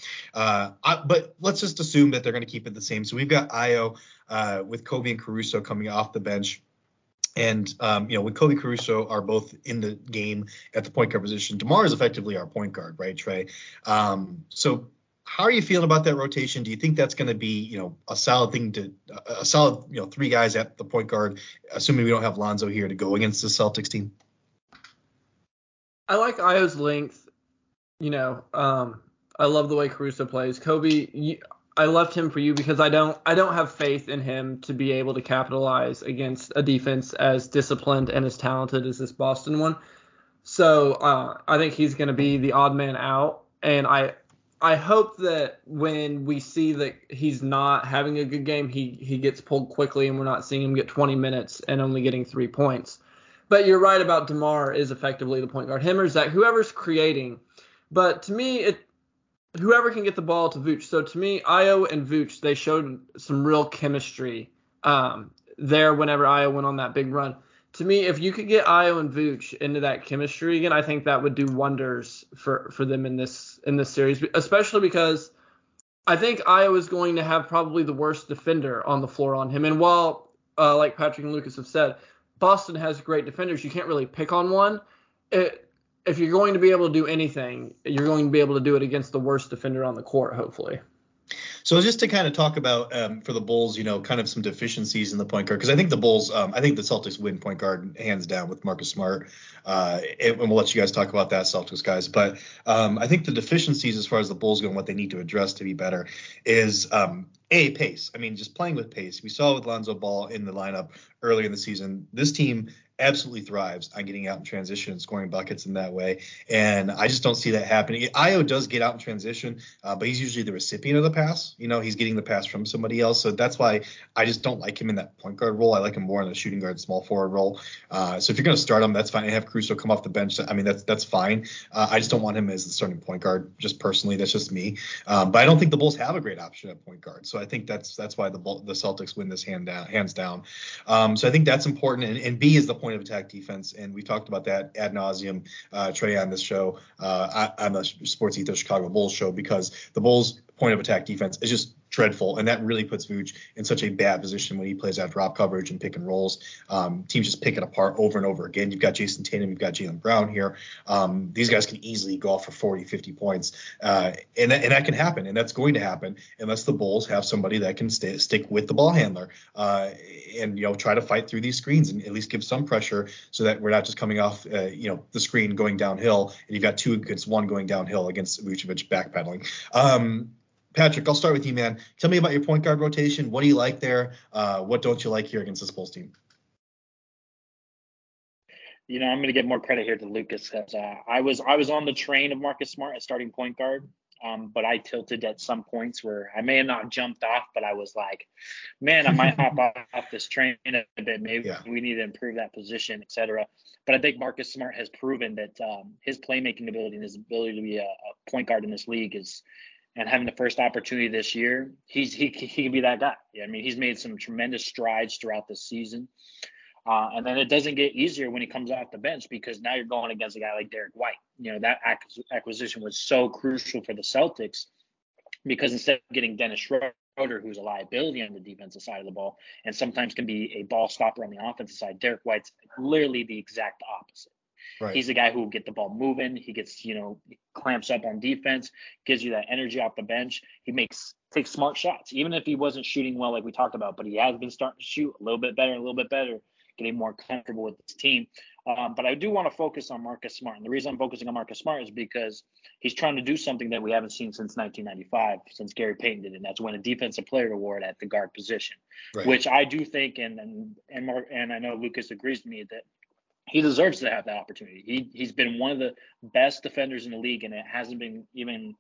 but let's just assume that they're going to keep it the same. So we've got Ayo with Kobe and Caruso coming off the bench. And, when Kobe Caruso are both in the game at the point guard position, DeMar is effectively our point guard, right, Trey? So how are you feeling about that rotation? Do you think that's going to be, a solid thing a solid, 3 guys at the point guard, assuming we don't have Lonzo here to go against the Celtics team? I like Ayo's length. I love the way Caruso plays. Kobe, I left him for you because I don't have faith in him to be able to capitalize against a defense as disciplined and as talented as this Boston one. So I think he's going to be the odd man out, and I hope that when we see that he's not having a good game, he gets pulled quickly and we're not seeing him get 20 minutes and only getting 3 points. But you're right about DeMar is effectively the point guard. Him or Zach, whoever's creating. But to me, whoever can get the ball to Vooch. So to me, Ayo and Vooch, they showed some real chemistry there whenever Ayo went on that big run. To me, if you could get Ayo and Vooch into that chemistry again, I think that would do wonders for them in this series, especially because I think Ayo is going to have probably the worst defender on the floor on him. And while, like Patrick and Lucas have said, Boston has great defenders, you can't really pick on one. If you're going to be able to do anything, you're going to be able to do it against the worst defender on the court, hopefully. So just to kind of talk about for the Bulls, kind of some deficiencies in the point guard, because I think the Bulls, I think the Celtics win point guard hands down with Marcus Smart. And we'll let you guys talk about that, Celtics guys. But I think the deficiencies as far as the Bulls go and what they need to address to be better is pace. I mean, just playing with pace. We saw with Lonzo Ball in the lineup earlier in the season. This team absolutely thrives on getting out in transition and scoring buckets in that way. And I just don't see that happening. Ayo does get out in transition, but he's usually the recipient of the pass. He's getting the pass from somebody else. So that's why I just don't like him in that point guard role. I like him more in the shooting guard, small forward role. So if you're going to start him, that's fine. And have Caruso come off the bench. I mean, that's fine. I just don't want him as the starting point guard, just personally. That's just me. But I don't think the Bulls have a great option at point guard. So I think that's why the Celtics win this hands down. So I think that's important. And B is the point of attack defense, and we talked about that ad nauseum, Trey, on this show, on the Sports Ethos Chicago Bulls show, because the Bulls' point of attack defense is just dreadful, and that really puts Vooch in such a bad position when he plays out drop coverage and pick and rolls. Teams just pick it apart over and over again. You've got Jason Tatum, you've got Jaylen Brown here. These guys can easily go off for 40, 50 points, and that can happen, and that's going to happen unless the Bulls have somebody that can stick with the ball handler and try to fight through these screens and at least give some pressure so that we're not just coming off the screen going downhill and you've got 2 against 1 going downhill against Vucevic backpedaling. Patrick, I'll start with you, man. Tell me about your point guard rotation. What do you like there? What don't you like here against this Bulls team? I'm going to give more credit here to Lucas because I was on the train of Marcus Smart as starting point guard, but I tilted at some points where I may have not jumped off, but I was like, man, I might hop off this train a bit. Maybe we need to improve that position, et cetera. But I think Marcus Smart has proven that his playmaking ability and his ability to be a point guard in this league and having the first opportunity this year, he can be that guy. I mean, he's made some tremendous strides throughout the season. And then it doesn't get easier when he comes off the bench because now you're going against a guy like Derek White. That acquisition was so crucial for the Celtics because instead of getting Dennis Schroeder, who's a liability on the defensive side of the ball and sometimes can be a ball stopper on the offensive side, Derek White's literally the exact opposite. Right. He's a guy who will get the ball moving. He gets, clamps up on defense, gives you that energy off the bench. He takes smart shots, even if he wasn't shooting well like we talked about, but he has been starting to shoot a little bit better, getting more comfortable with his team. But I do want to focus on Marcus Smart. And the reason I'm focusing on Marcus Smart is because he's trying to do something that we haven't seen since 1995, since Gary Payton did, and that's win a Defensive Player Award at the guard position, right. Which I do think, and I know Lucas agrees with me, that he deserves to have that opportunity. He's been one of the best defenders in the league, and it hasn't been even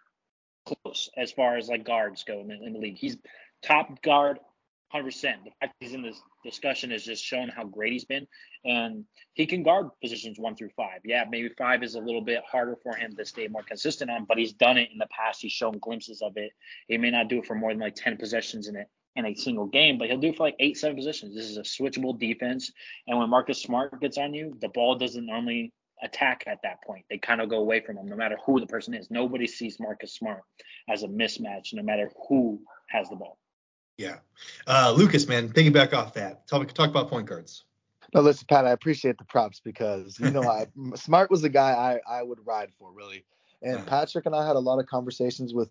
close as far as like guards go in the league. He's top guard 100%. The fact he's in this discussion has just shown how great he's been, and he can guard positions 1 through 5. Yeah, maybe 5 is a little bit harder for him to stay more consistent on, but he's done it in the past. He's shown glimpses of it. He may not do it for more than like 10 possessions in a single game, but he'll do it for like 8-7 positions. This is a switchable defense, and when Marcus Smart gets on you, the ball doesn't normally attack at that point. They kind of go away from him no matter who the person is. Nobody sees Marcus Smart as a mismatch no matter who has the ball. Yeah. Lucas, man, piggyback off that. Talk about point guards. No, listen, Pat, I appreciate the props because, Smart was the guy I would ride for, really. And Patrick and I had a lot of conversations with,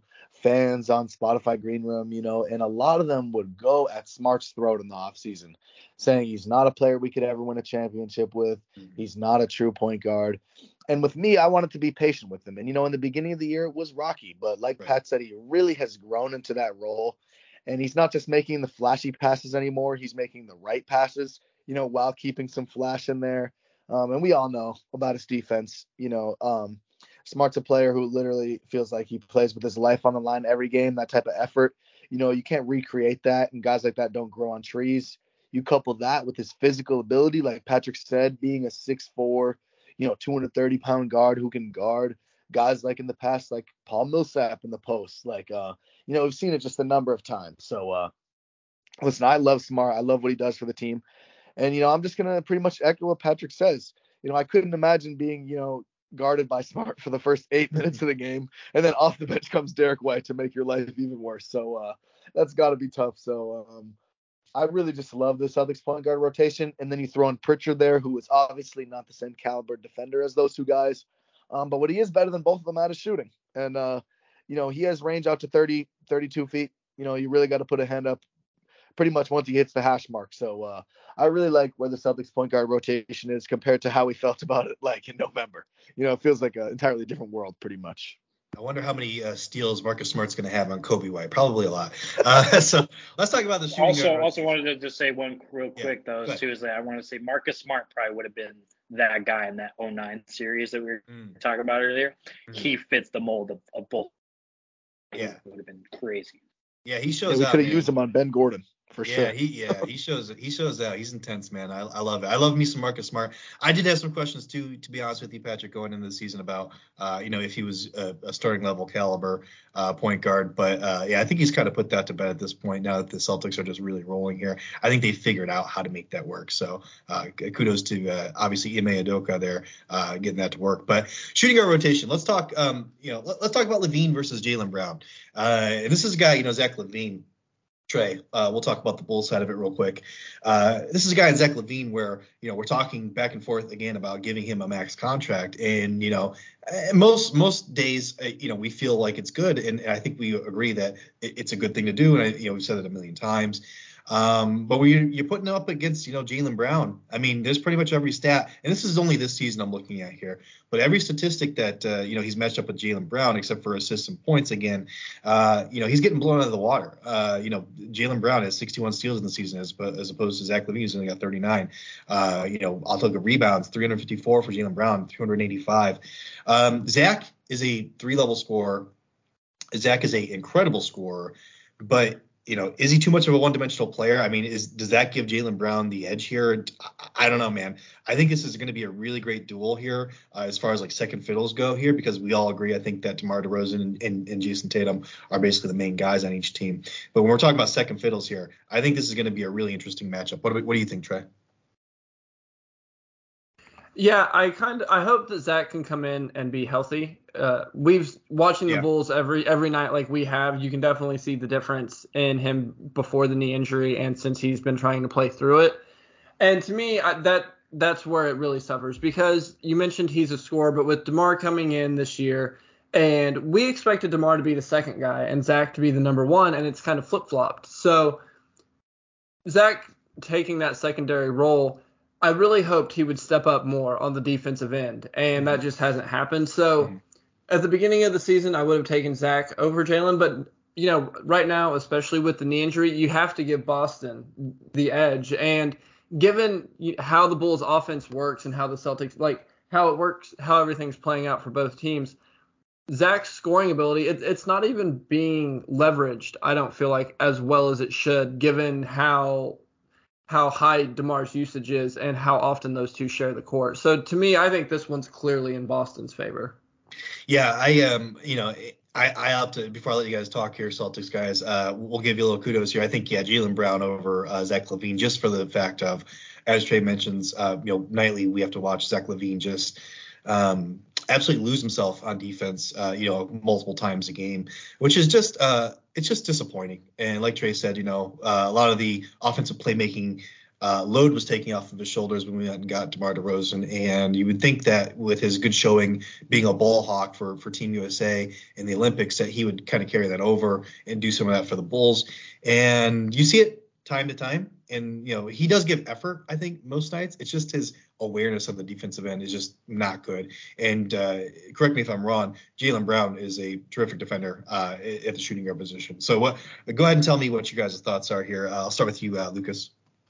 fans on Spotify Green Room, and a lot of them would go at Smart's throat in the offseason, saying he's not a player we could ever win a championship with. He's not a true point guard. And with me, I wanted to be patient with him. And, in the beginning of the year, it was rocky. But like Pat said, he really has grown into that role. And he's not just making the flashy passes anymore. He's making the right passes, while keeping some flash in there. And we all know about his defense. Smart's a player who literally feels like he plays with his life on the line every game, that type of effort. You can't recreate that, and guys like that don't grow on trees. You couple that with his physical ability, like Patrick said, being a 6'4", 230-pound guard who can guard guys like in the past, like Paul Millsap in the post. Like, we've seen it just a number of times. So, listen, I love Smart. I love what he does for the team. And, I'm just going to pretty much echo what Patrick says. I couldn't imagine being, guarded by Smart for the first 8 minutes of the game, and then off the bench comes Derek White to make your life even worse. So that's got to be tough. So I really just love the Celtics point guard rotation. And then you throw in Pritchard there, who is obviously not the same caliber defender as those two guys. But what he is better than both of them at is shooting. And, he has range out to 30, 32 feet. You really got to put a hand up pretty much once he hits the hash mark. So I really like where the Celtics point guard rotation is compared to how we felt about it like in November. It feels like an entirely different world pretty much. I wonder how many steals Marcus Smart's going to have on Kobe White. Probably a lot. So let's talk about the shooting. Also wanted to just say one real quick, though, too, is that I want to say Marcus Smart probably would have been that guy in that 09 series that we were talking about earlier. He fits the mold of both. Yeah. It would have been crazy. Yeah, he shows we out. We could have used him on Ben Gordon. For sure. He shows out. He's intense, man. I love it. I love me some Marcus Smart. I did have some questions too, to be honest with you, Patrick, going into the season about if he was a starting level caliber point guard. But I think he's kind of put that to bed at this point now that the Celtics are just really rolling here. I think they figured out how to make that work. So kudos to obviously Ime Udoka there getting that to work. But shooting guard rotation. Let's talk. Let's talk about LaVine versus Jaylen Brown. And this is a guy, Zach LaVine. Trey, we'll talk about the Bulls side of it real quick. This is a guy in Zach LaVine where, we're talking back and forth again about giving him a max contract. And, most days, we feel like it's good. And I think we agree that it's a good thing to do. And, we've said it a million times. But when you're putting up against, Jaylen Brown, I mean, there's pretty much every stat, and this is only this season I'm looking at here, but every statistic that, he's matched up with Jaylen Brown, except for assists and points again, he's getting blown out of the water. Jaylen Brown has 61 steals in the season as opposed to Zach LaVine, who's only got 39. I'll take a rebounds, 354 for Jaylen Brown, 285. Zach is a 3-level scorer. Zach is a incredible scorer, but is he too much of a one-dimensional player? I mean, does that give Jaylen Brown the edge here? I don't know, man. I think this is going to be a really great duel here as far as like second fiddles go here, because we all agree, I think, that DeMar DeRozan and Jason Tatum are basically the main guys on each team. But when we're talking about second fiddles here, I think this is going to be a really interesting matchup. What do you think, Trey? Yeah, I hope that Zach can come in and be healthy. We've watching the Bulls every night like we have. You can definitely see the difference in him before the knee injury and since he's been trying to play through it. And to me, that's where it really suffers, because you mentioned he's a scorer, but with DeMar coming in this year, and we expected DeMar to be the second guy and Zach to be the number one, and it's kind of flip-flopped. So Zach taking that secondary role, I really hoped he would step up more on the defensive end, and that just hasn't happened. So at the beginning of the season, I would have taken Zach over Jaylen, but right now, especially with the knee injury, you have to give Boston the edge. And given how the Bulls offense works and how the Celtics, like how it works, how everything's playing out for both teams, Zach's scoring ability, it's not even being leveraged, I don't feel like, as well as it should, given how high DeMar's usage is and how often those two share the court. So to me, I think this one's clearly in Boston's favor. Yeah, I opt to, before I let you guys talk here, Celtics guys, we'll give you a little kudos here. I think, Jaylen Brown over Zach LaVine, just for the fact of, as Trey mentions, nightly we have to watch Zach LaVine just absolutely lose himself on defense, multiple times a game, which is just it's just disappointing. And like Trey said, a lot of the offensive playmaking load was taking off of his shoulders when we went and got DeMar DeRozan. And you would think that with his good showing, being a ball hawk for Team USA in the Olympics, that he would kind of carry that over and do some of that for the Bulls. And you see it time to time. And, he does give effort, I think, most nights. It's just his awareness of the defensive end is just not good. And correct me if I'm wrong, Jaylen Brown is a terrific defender at the shooting guard position. So go ahead and tell me what you guys' thoughts are here. I'll start with you, Lucas.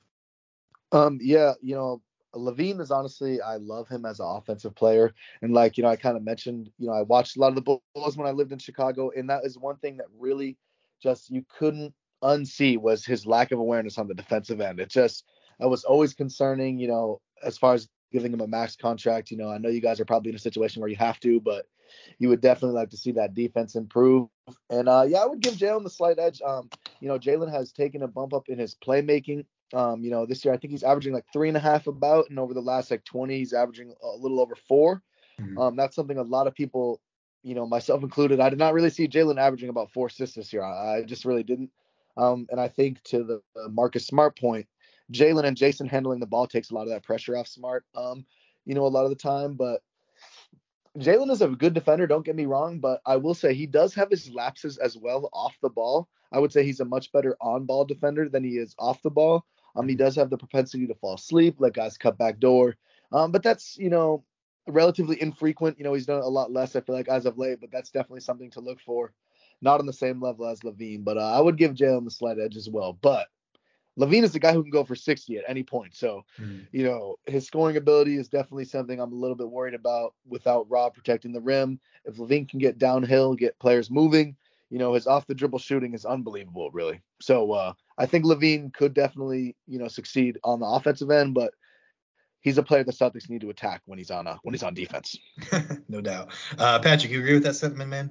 LaVine is honestly, I love him as an offensive player. And I kind of mentioned, I watched a lot of the Bulls when I lived in Chicago. And that is one thing that really just you couldn't unsee was his lack of awareness on the defensive end. It was always concerning, as far as giving him a max contract. I know you guys are probably in a situation where you have to, but you would definitely like to see that defense improve. And I would give Jaylen the slight edge. Jaylen has taken a bump up in his playmaking. This year I think he's averaging like 3.5 about, and over the last 20 he's averaging a little over 4. That's something a lot of people, myself included, I did not really see Jaylen averaging about 4 assists this year. I just really didn't. And I think to the Marcus Smart point, Jaylen and Jason handling the ball takes a lot of that pressure off Smart, a lot of the time. But Jaylen is a good defender, don't get me wrong, but I will say he does have his lapses as well off the ball. I would say he's a much better on-ball defender than he is off the ball. He does have the propensity to fall asleep, let guys cut back door. But that's, relatively infrequent. He's done a lot less, I feel like, as of late, but that's definitely something to look for. Not on the same level as LaVine, but I would give Jaylen the slight edge as well. But LaVine is the guy who can go for 60 at any point. So, his scoring ability is definitely something I'm a little bit worried about without Rob protecting the rim. If LaVine can get downhill, get players moving, his off the dribble shooting is unbelievable, really. So I think LaVine could definitely, succeed on the offensive end, but he's a player the Celtics need to attack when he's on defense. No doubt. Patrick, you agree with that sentiment, man?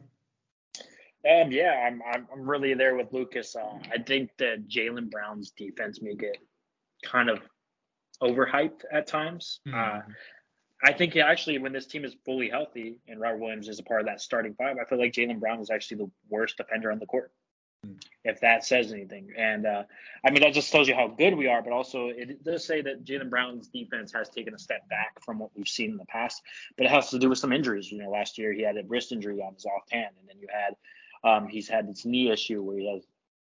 Yeah, I'm really there with Lucas. I think that Jaylen Brown's defense may get kind of overhyped at times. I think actually when this team is fully healthy and Robert Williams is a part of that starting five, I feel like Jaylen Brown is actually the worst defender on the court, if that says anything. And that just tells you how good we are, but also it does say that Jaylen Brown's defense has taken a step back from what we've seen in the past, but it has to do with some injuries. Last year he had a wrist injury on his off hand, and then you had he's had this knee issue where he has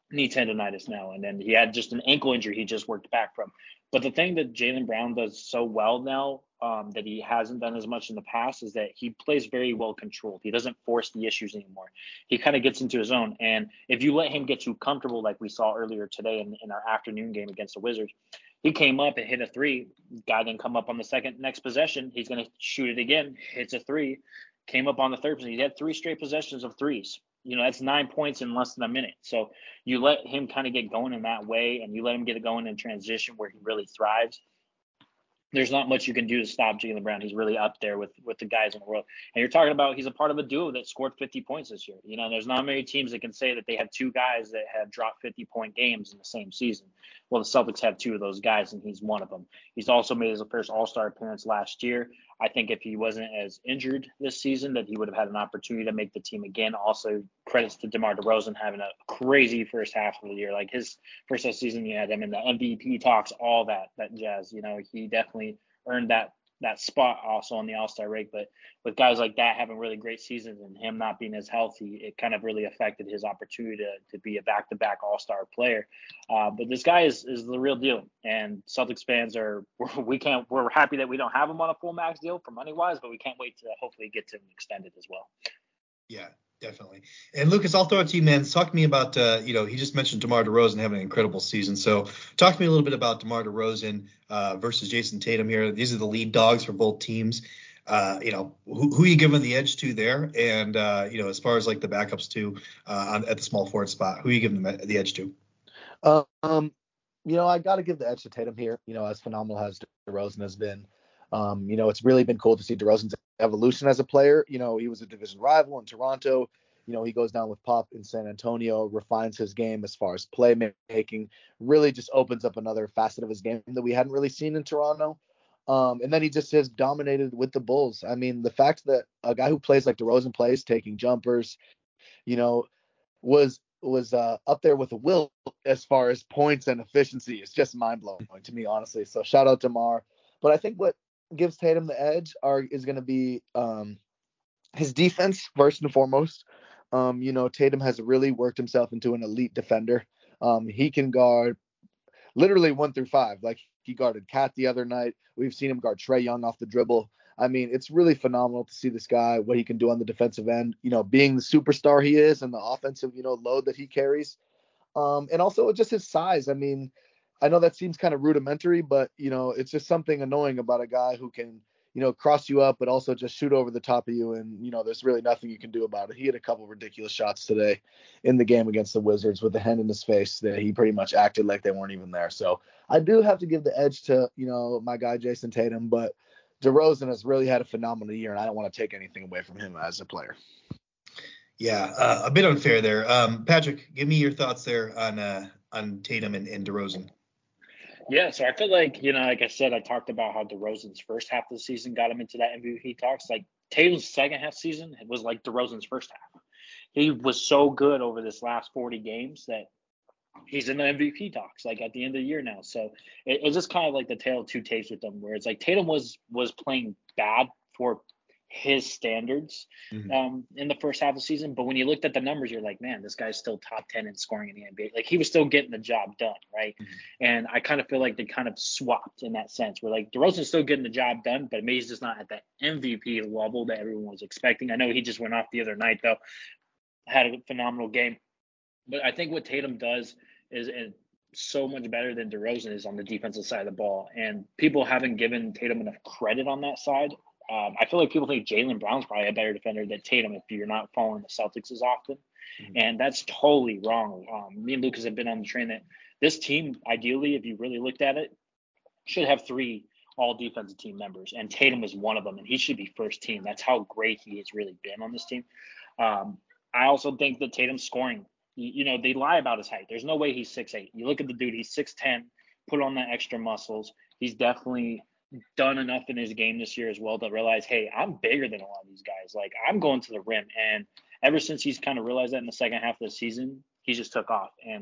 knee tendonitis now, and then he had just an ankle injury he just worked back from. But the thing that Jaylen Brown does so well now, that he hasn't done as much in the past, is that he plays very well controlled. He doesn't force the issues anymore. He kind of gets into his own. And if you let him get too comfortable, like we saw earlier today in our afternoon game against the Wizards, he came up and hit a three. Guy didn't come up on the next possession. He's going to shoot it again, hits a three, came up on the third possession. He had 3 straight possessions of threes. That's 9 points in less than a minute. So you let him kind of get going in that way, and you let him get it going in transition where he really thrives. There's not much you can do to stop Jaylen Brown. He's really up there with the guys in the world. And you're talking about he's a part of a duo that scored 50 points this year. There's not many teams that can say that they have 2 guys that have dropped 50-point games in the same season. Well, the Celtics have 2 of those guys, and he's one of them. He's also made his first All-Star appearance last year. I think if he wasn't as injured this season, that he would have had an opportunity to make the team again. Also, credits to DeMar DeRozan having a crazy first half of the year. Like his first half season, you had him in the MVP talks, all that jazz. He definitely earned that spot also on the All-Star break. But with guys like that having really great seasons and him not being as healthy, it kind of really affected his opportunity to be a back-to-back All-Star player. But this guy is the real deal. And Celtics fans we're happy that we don't have him on a full max deal for money-wise, but we can't wait to hopefully get him extended as well. Yeah, definitely. And Lucas, I'll throw it to you, man. Talk to me about, he just mentioned DeMar DeRozan having an incredible season. So talk to me a little bit about DeMar DeRozan versus Jason Tatum here. These are the lead dogs for both teams. Who are you giving the edge to there? And, as far as like the backups too, at the small forward spot, who are you giving the edge to? I got to give the edge to Tatum here, as phenomenal as DeRozan has been. It's really been cool to see DeRozan's evolution as a player. He was a division rival in Toronto. He goes down with Pop in San Antonio, refines his game as far as playmaking, really just opens up another facet of his game that we hadn't really seen in Toronto. And then he just has dominated with the Bulls. I mean, the fact that a guy who plays like DeRozan plays, taking jumpers, was up there with a will as far as points and efficiency. It's just mind-blowing to me, honestly. So shout out to Mar. But I think what gives Tatum the edge is going to be his defense first and foremost. Tatum has really worked himself into an elite defender. He can guard literally 1 through 5. Like he guarded Cat the other night. We've seen him guard Trae Young off the dribble. I mean, it's really phenomenal to see this guy, what he can do on the defensive end, being the superstar he is and the offensive, load that he carries. And also just his size. I mean, I know that seems kind of rudimentary, but, it's just something annoying about a guy who can, cross you up, but also just shoot over the top of you. And, there's really nothing you can do about it. He had a couple ridiculous shots today in the game against the Wizards with a hand in his face that he pretty much acted like they weren't even there. So I do have to give the edge to, my guy, Jason Tatum, but DeRozan has really had a phenomenal year, and I don't want to take anything away from him as a player. Yeah, a bit unfair there. Patrick, give me your thoughts there on Tatum and DeRozan. Yeah, so I feel like, like I said, I talked about how DeRozan's first half of the season got him into that MVP talks. Like Tatum's second half season was like DeRozan's first half. He was so good over this last 40 games that he's in the MVP talks, like at the end of the year now. So it's just kind of like the tale of two tapes with them, where it's like Tatum was playing bad for his standards in the first half of the season. But when you looked at the numbers, you're like, man, this guy's still top 10 in scoring in the NBA. Like he was still getting the job done, right? And I kind of feel like they kind of swapped in that sense, where like DeRozan's still getting the job done, but maybe he's just not at that MVP level that everyone was expecting. I know he just went off the other night, though, had a phenomenal game. But I think what Tatum does is so much better than DeRozan is on the defensive side of the ball. And people haven't given Tatum enough credit on that side. I feel like people think Jaylen Brown's probably a better defender than Tatum if you're not following the Celtics as often. And that's totally wrong. Me and Lucas have been on the train that this team, ideally, if you really looked at it, should have 3 all defensive team members. And Tatum is one of them, and he should be first team. That's how great he has really been on this team. I also think that Tatum's scoring, they lie about his height. There's no way he's 6'8". You look at the dude, he's 6'10", put on that extra muscles. He's definitely done enough in his game this year as well to realize, hey, I'm bigger than a lot of these guys. Like, I'm going to the rim. And ever since he's kind of realized that in the second half of the season, he just took off. And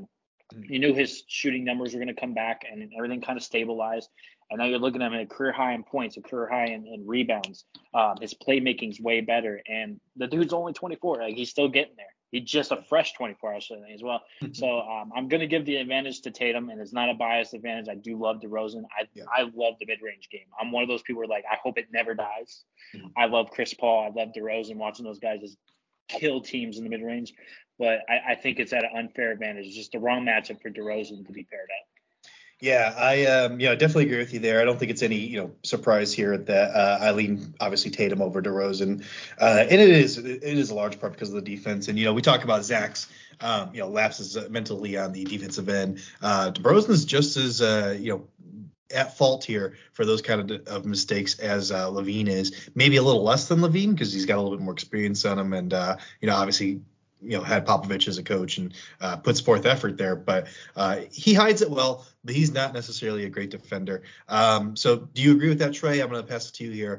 You knew his shooting numbers were going to come back and everything kind of stabilized. And now you're looking at him at a career high in points, a career high in rebounds. His playmaking's way better. And the dude's only 24. Like, he's still getting there. He's just a fresh 24, I should think, as well. So I'm going to give the advantage to Tatum, and it's not a biased advantage. I do love DeRozan. I love the mid-range game. I'm one of those people who are like, I hope it never dies. I love Chris Paul. I love DeRozan, watching those guys just kill teams in the mid-range. But I think it's at an unfair advantage. It's just the wrong matchup for DeRozan to be paired up. Yeah, I definitely agree with you there. I don't think it's any surprise here that I lean obviously Tatum over DeRozan, and it is a large part because of the defense. And we talk about Zach's lapses mentally on the defensive end. DeRozan is just as at fault here for those kind of mistakes as LaVine is. Maybe a little less than LaVine because he's got a little bit more experience on him, and obviously had Popovich as a coach and puts forth effort there, but he hides it well, but he's not necessarily a great defender. So do you agree with that, Trey? I'm going to pass it to you here.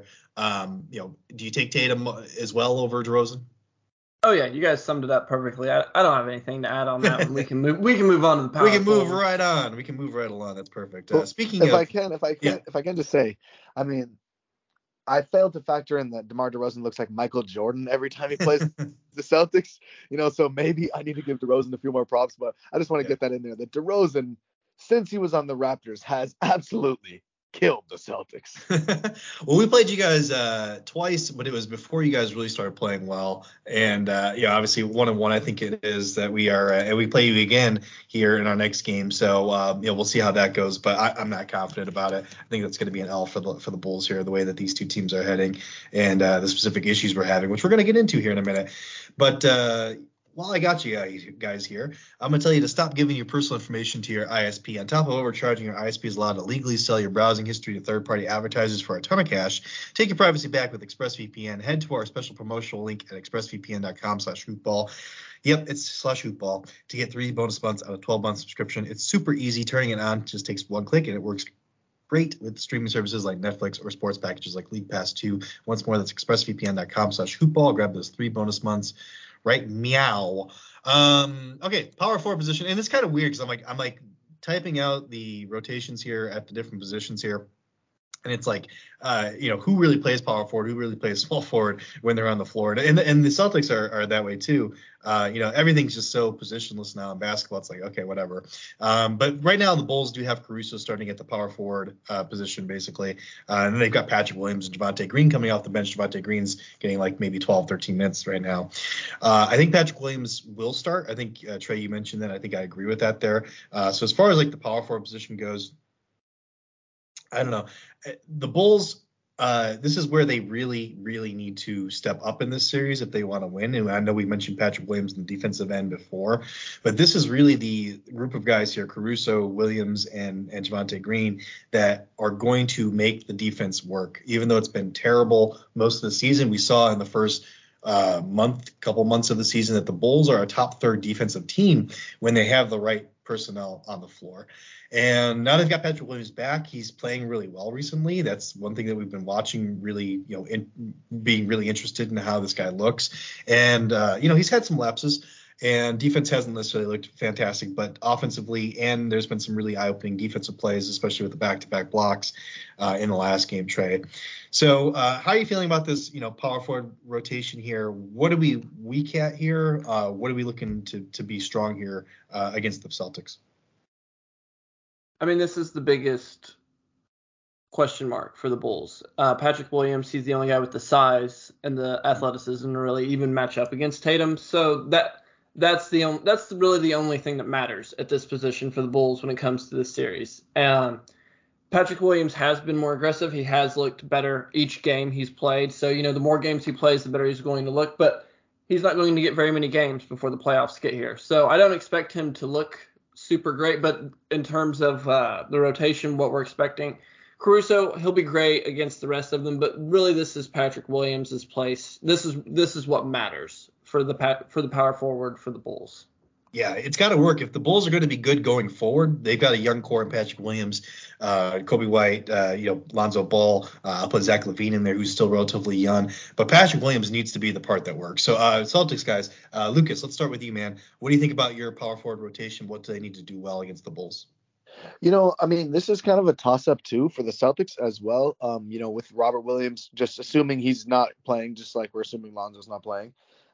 Do you take Tatum as well over DeRozan? Oh yeah, you guys summed it up perfectly. I don't have anything to add on that one. We can move on to the power. We can move right on. We can move right along. That's perfect. Speaking if of, I can just say, I mean, I failed to factor in that DeMar DeRozan looks like Michael Jordan every time he plays the Celtics. So maybe I need to give DeRozan a few more props, but I just want to get that in there. That DeRozan, since he was on the Raptors, has absolutely killed the Celtics. Well, we played you guys twice, but it was before you guys really started playing well. And obviously 1-1, I think it is that we are, and we play you again here in our next game. So we'll see how that goes. But I'm not confident about it. I think that's going to be an L for the Bulls here, the way that these two teams are heading, and the specific issues we're having, which we're going to get into here in a minute. But while I got you guys here, I'm going to tell you to stop giving your personal information to your ISP. On top of overcharging, your ISP is allowed to legally sell your browsing history to third-party advertisers for a ton of cash. Take your privacy back with ExpressVPN. Head to our special promotional link at expressvpn.com/hoopball. Yep, it's /hoopball to get 3 bonus months on a 12-month subscription. It's super easy. Turning it on just takes one click, and it works great with streaming services like Netflix or sports packages like League Pass 2. Once more, that's expressvpn.com/hoopball. Grab those 3 bonus months. Right, meow. Okay, power forward position, and it's kind of weird because I'm like typing out the rotations here at the different positions here, and it's like who really plays power forward, who really plays small forward when they're on the floor, and the Celtics are that way too. Everything's just so positionless now in basketball. It's like, okay, whatever. But right now the Bulls do have Caruso starting at the power forward position, basically. And then they've got Patrick Williams and Javonte Green coming off the bench. Javonte Green's getting like maybe 12, 13 minutes right now. I think Patrick Williams will start. I think, Trey, you mentioned that. I think I agree with that there. So as far as like the power forward position goes, I don't know. The Bulls, this is where they really, really need to step up in this series if they want to win. And I know we mentioned Patrick Williams in the defensive end before, but this is really the group of guys here, Caruso, Williams, and Javonte Green, that are going to make the defense work. Even though it's been terrible most of the season, we saw in the first couple months of the season that the Bulls are a top third defensive team when they have the right personnel on the floor. And now they've got Patrick Williams back. He's playing really well recently. That's one thing that we've been watching, really, being really interested in how this guy looks. And, he's had some lapses, and defense hasn't necessarily looked fantastic, but offensively, and there's been some really eye-opening defensive plays, especially with the back-to-back blocks in the last game, Trey. So how are you feeling about this, power forward rotation here? What are we weak at here? What are we looking to be strong here against the Celtics? I mean, this is the biggest question mark for the Bulls. Patrick Williams, he's the only guy with the size and the athleticism to really even match up against Tatum. So that's really the only thing that matters at this position for the Bulls when it comes to this series. Patrick Williams has been more aggressive. He has looked better each game he's played. So, the more games he plays, the better he's going to look. But he's not going to get very many games before the playoffs get here. So I don't expect him to look super great. But in terms of the rotation, what we're expecting, Caruso, he'll be great against the rest of them. But really, this is Patrick Williams' place. This is what matters for the power forward for the Bulls. Yeah, it's got to work. If the Bulls are going to be good going forward, they've got a young core in Patrick Williams, Kobe White, Lonzo Ball. I'll put Zach LaVine in there, who's still relatively young. But Patrick Williams needs to be the part that works. So, Celtics guys, Lucas, let's start with you, man. What do you think about your power forward rotation? What do they need to do well against the Bulls? I mean, this is kind of a toss-up too for the Celtics as well. With Robert Williams, just assuming he's not playing, just like we're assuming Lonzo's not playing.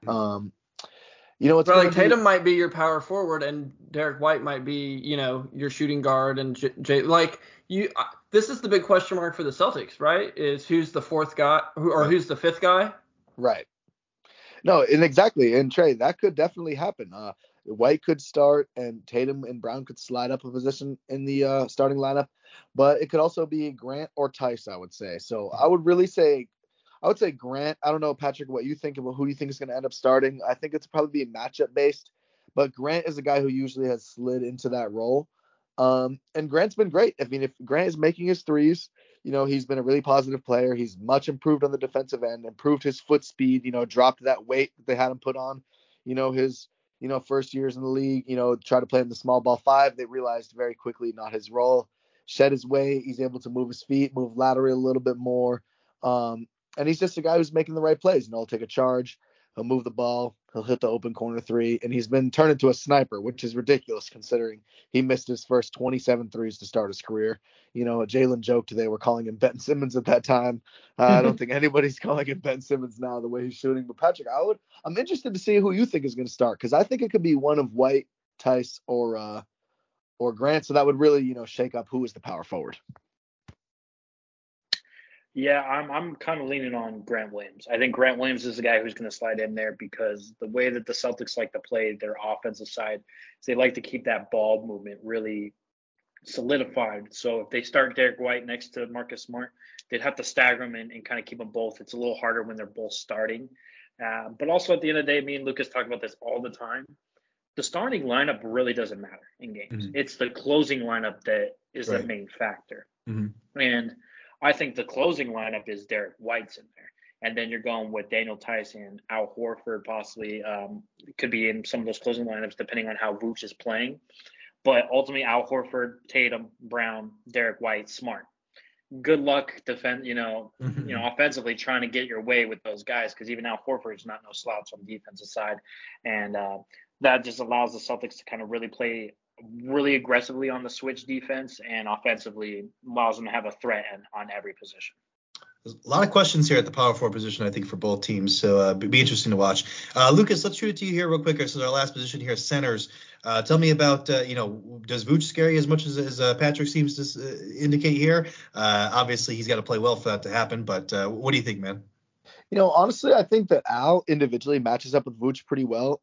It's Well, like Tatum might be your power forward, and Derek White might be, your shooting guard, and this is the big question mark for the Celtics, right? Is who's the fourth guy, who's the fifth guy? Right. No, and exactly. And Trey, that could definitely happen. White could start, and Tatum and Brown could slide up a position in the starting lineup, but it could also be Grant or Tice, I would say. So I would say Grant. I don't know, Patrick, what you think about who you think is going to end up starting. I think it's probably be matchup based, but Grant is a guy who usually has slid into that role. And Grant's been great. I mean, if Grant is making his threes, he's been a really positive player. He's much improved on the defensive end, improved his foot speed, dropped that weight that they had him put on, his, first years in the league, try to play in the small ball five. They realized very quickly not his role, shed his weight. He's able to move his feet, move laterally a little bit more. And he's just a guy who's making the right plays. He'll take a charge. He'll move the ball. He'll hit the open corner three. And he's been turned into a sniper, which is ridiculous considering he missed his first 27 threes to start his career. Jalen joked they were calling him Ben Simmons at that time. I don't think anybody's calling him Ben Simmons now the way he's shooting. But Patrick, I'm interested to see who you think is going to start, because I think it could be one of White, Tice, or Grant. So that would really, shake up who is the power forward. Yeah, I'm kind of leaning on Grant Williams. I think Grant Williams is the guy who's going to slide in there because the way that the Celtics like to play their offensive side is they like to keep that ball movement really solidified. So if they start Derek White next to Marcus Smart, they'd have to stagger them and kind of keep them both. It's a little harder when they're both starting. But also at the end of the day, me and Lucas talk about this all the time. The starting lineup really doesn't matter in games. Mm-hmm. It's the closing lineup that is the main factor. Mm-hmm. And I think the closing lineup is Derek White's in there. And then you're going with Daniel Tyson, Al Horford, possibly could be in some of those closing lineups depending on how Vooch is playing. But ultimately, Al Horford, Tatum, Brown, Derek White, Smart. Good luck offensively trying to get your way with those guys, because even Al Horford is not no slouch on the defensive side. And that just allows the Celtics to kind of really play really aggressively on the switch defense, and offensively allows them to have a threat on every position. There's a lot of questions here at the power forward position, I think, for both teams. So it'd be interesting to watch. Lucas, let's shoot it to you here real quick. This is our last position here, centers. Tell me about, does Vooch scare you as much as Patrick seems to indicate here? Obviously, he's got to play well for that to happen. But what do you think, man? Honestly, I think that Al individually matches up with Vooch pretty well.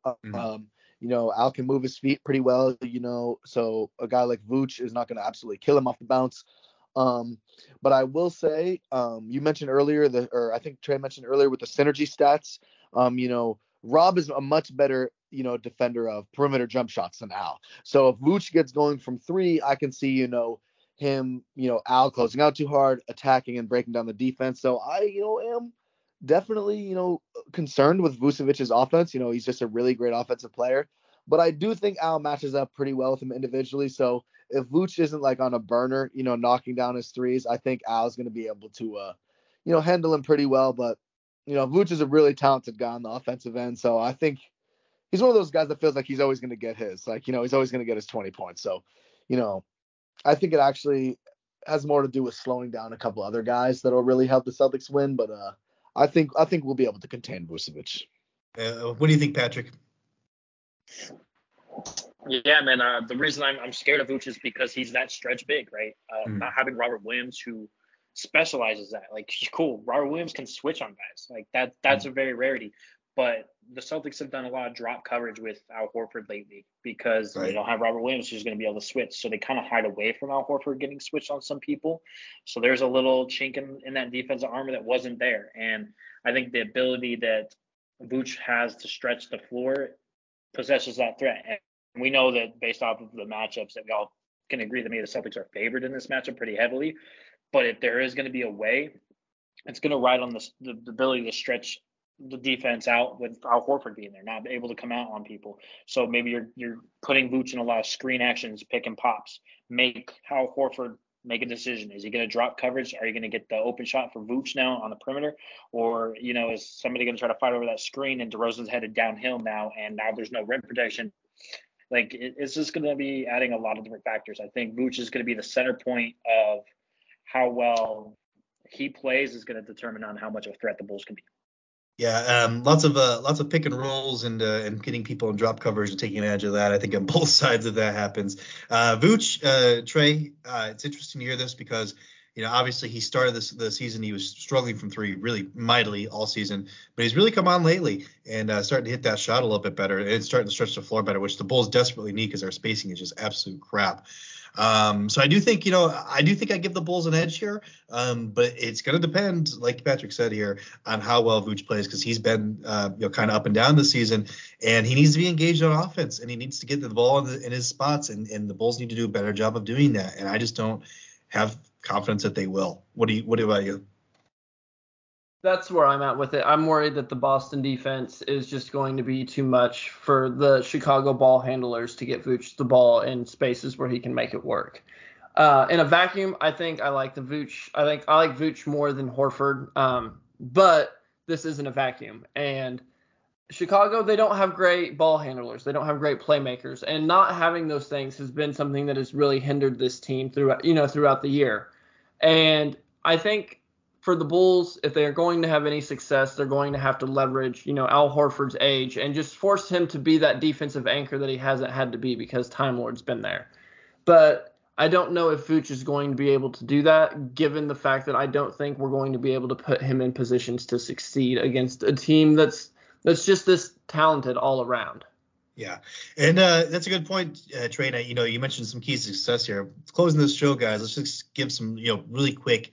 Al can move his feet pretty well, so a guy like Vooch is not going to absolutely kill him off the bounce. But I will say, you mentioned earlier I think Trey mentioned earlier with the synergy stats, Rob is a much better, defender of perimeter jump shots than Al. So if Vooch gets going from three, I can see, him, Al closing out too hard, attacking and breaking down the defense. So I, am definitely, concerned with Vucevic's offense. He's just a really great offensive player. But I do think Al matches up pretty well with him individually. So if Vooch isn't like on a burner, knocking down his threes, I think Al's going to be able to, handle him pretty well. But, Vooch is a really talented guy on the offensive end. So I think he's one of those guys that feels like he's always going to get his. Like, he's always going to get his 20 points. So, I think it actually has more to do with slowing down a couple other guys that'll really help the Celtics win. But I think we'll be able to contain Vucevic. What do you think, Patrick? Yeah, man. The reason I'm scared of Vooch is because he's that stretch big, right? Not having Robert Williams, who specializes that. Like, cool, Robert Williams can switch on guys. Like that's a very rarity. But the Celtics have done a lot of drop coverage with Al Horford lately because they don't have Robert Williams who's going to be able to switch. So they kind of hide away from Al Horford getting switched on some people. So there's a little chink in that defensive armor that wasn't there. And I think the ability that Vooch has to stretch the floor possesses that threat. And we know that based off of the matchups that we all can agree that maybe the Celtics are favored in this matchup pretty heavily. But if there is going to be a way, it's going to ride on the ability to stretch the defense out with Al Horford being there, not able to come out on people. So maybe you're putting Vooch in a lot of screen actions, pick and pops. Make Al Horford make a decision. Is he going to drop coverage? Are you going to get the open shot for Vooch now on the perimeter? Or, is somebody going to try to fight over that screen and DeRozan's headed downhill now and now there's no rim protection? Like, it's just going to be adding a lot of different factors. I think Vooch is going to be the center point of how well he plays is going to determine on how much of a threat the Bulls can be. Yeah, lots of pick and rolls and getting people in drop coverage and taking advantage of that. I think on both sides of that happens. Vooch, Trey, it's interesting to hear this because obviously he started the season, he was struggling from three really mightily all season, but he's really come on lately and starting to hit that shot a little bit better and starting to stretch the floor better, which the Bulls desperately need because their spacing is just absolute crap. So I do think I give the Bulls an edge here, but it's going to depend, like Patrick said here, on how well Vooch plays because he's been kind of up and down this season, and he needs to be engaged on offense and he needs to get the ball in his spots, and the Bulls need to do a better job of doing that, and I just don't have confidence that they will. What about you? That's where I'm at with it. I'm worried that the Boston defense is just going to be too much for the Chicago ball handlers to get Vooch the ball in spaces where he can make it work. In a vacuum, I think I like Vooch. I think I like Vooch more than Horford. But this isn't a vacuum. And Chicago, they don't have great ball handlers. They don't have great playmakers. And not having those things has been something that has really hindered this team throughout the year. And I think for the Bulls, if they're going to have any success, they're going to have to leverage, Al Horford's age and just force him to be that defensive anchor that he hasn't had to be because Time Lord's been there. But I don't know if Vooch is going to be able to do that, given the fact that I don't think we're going to be able to put him in positions to succeed against a team that's just this talented all around. Yeah, and that's a good point, Trey. You mentioned some keys to success here. Closing this show, guys, let's just give some, really quick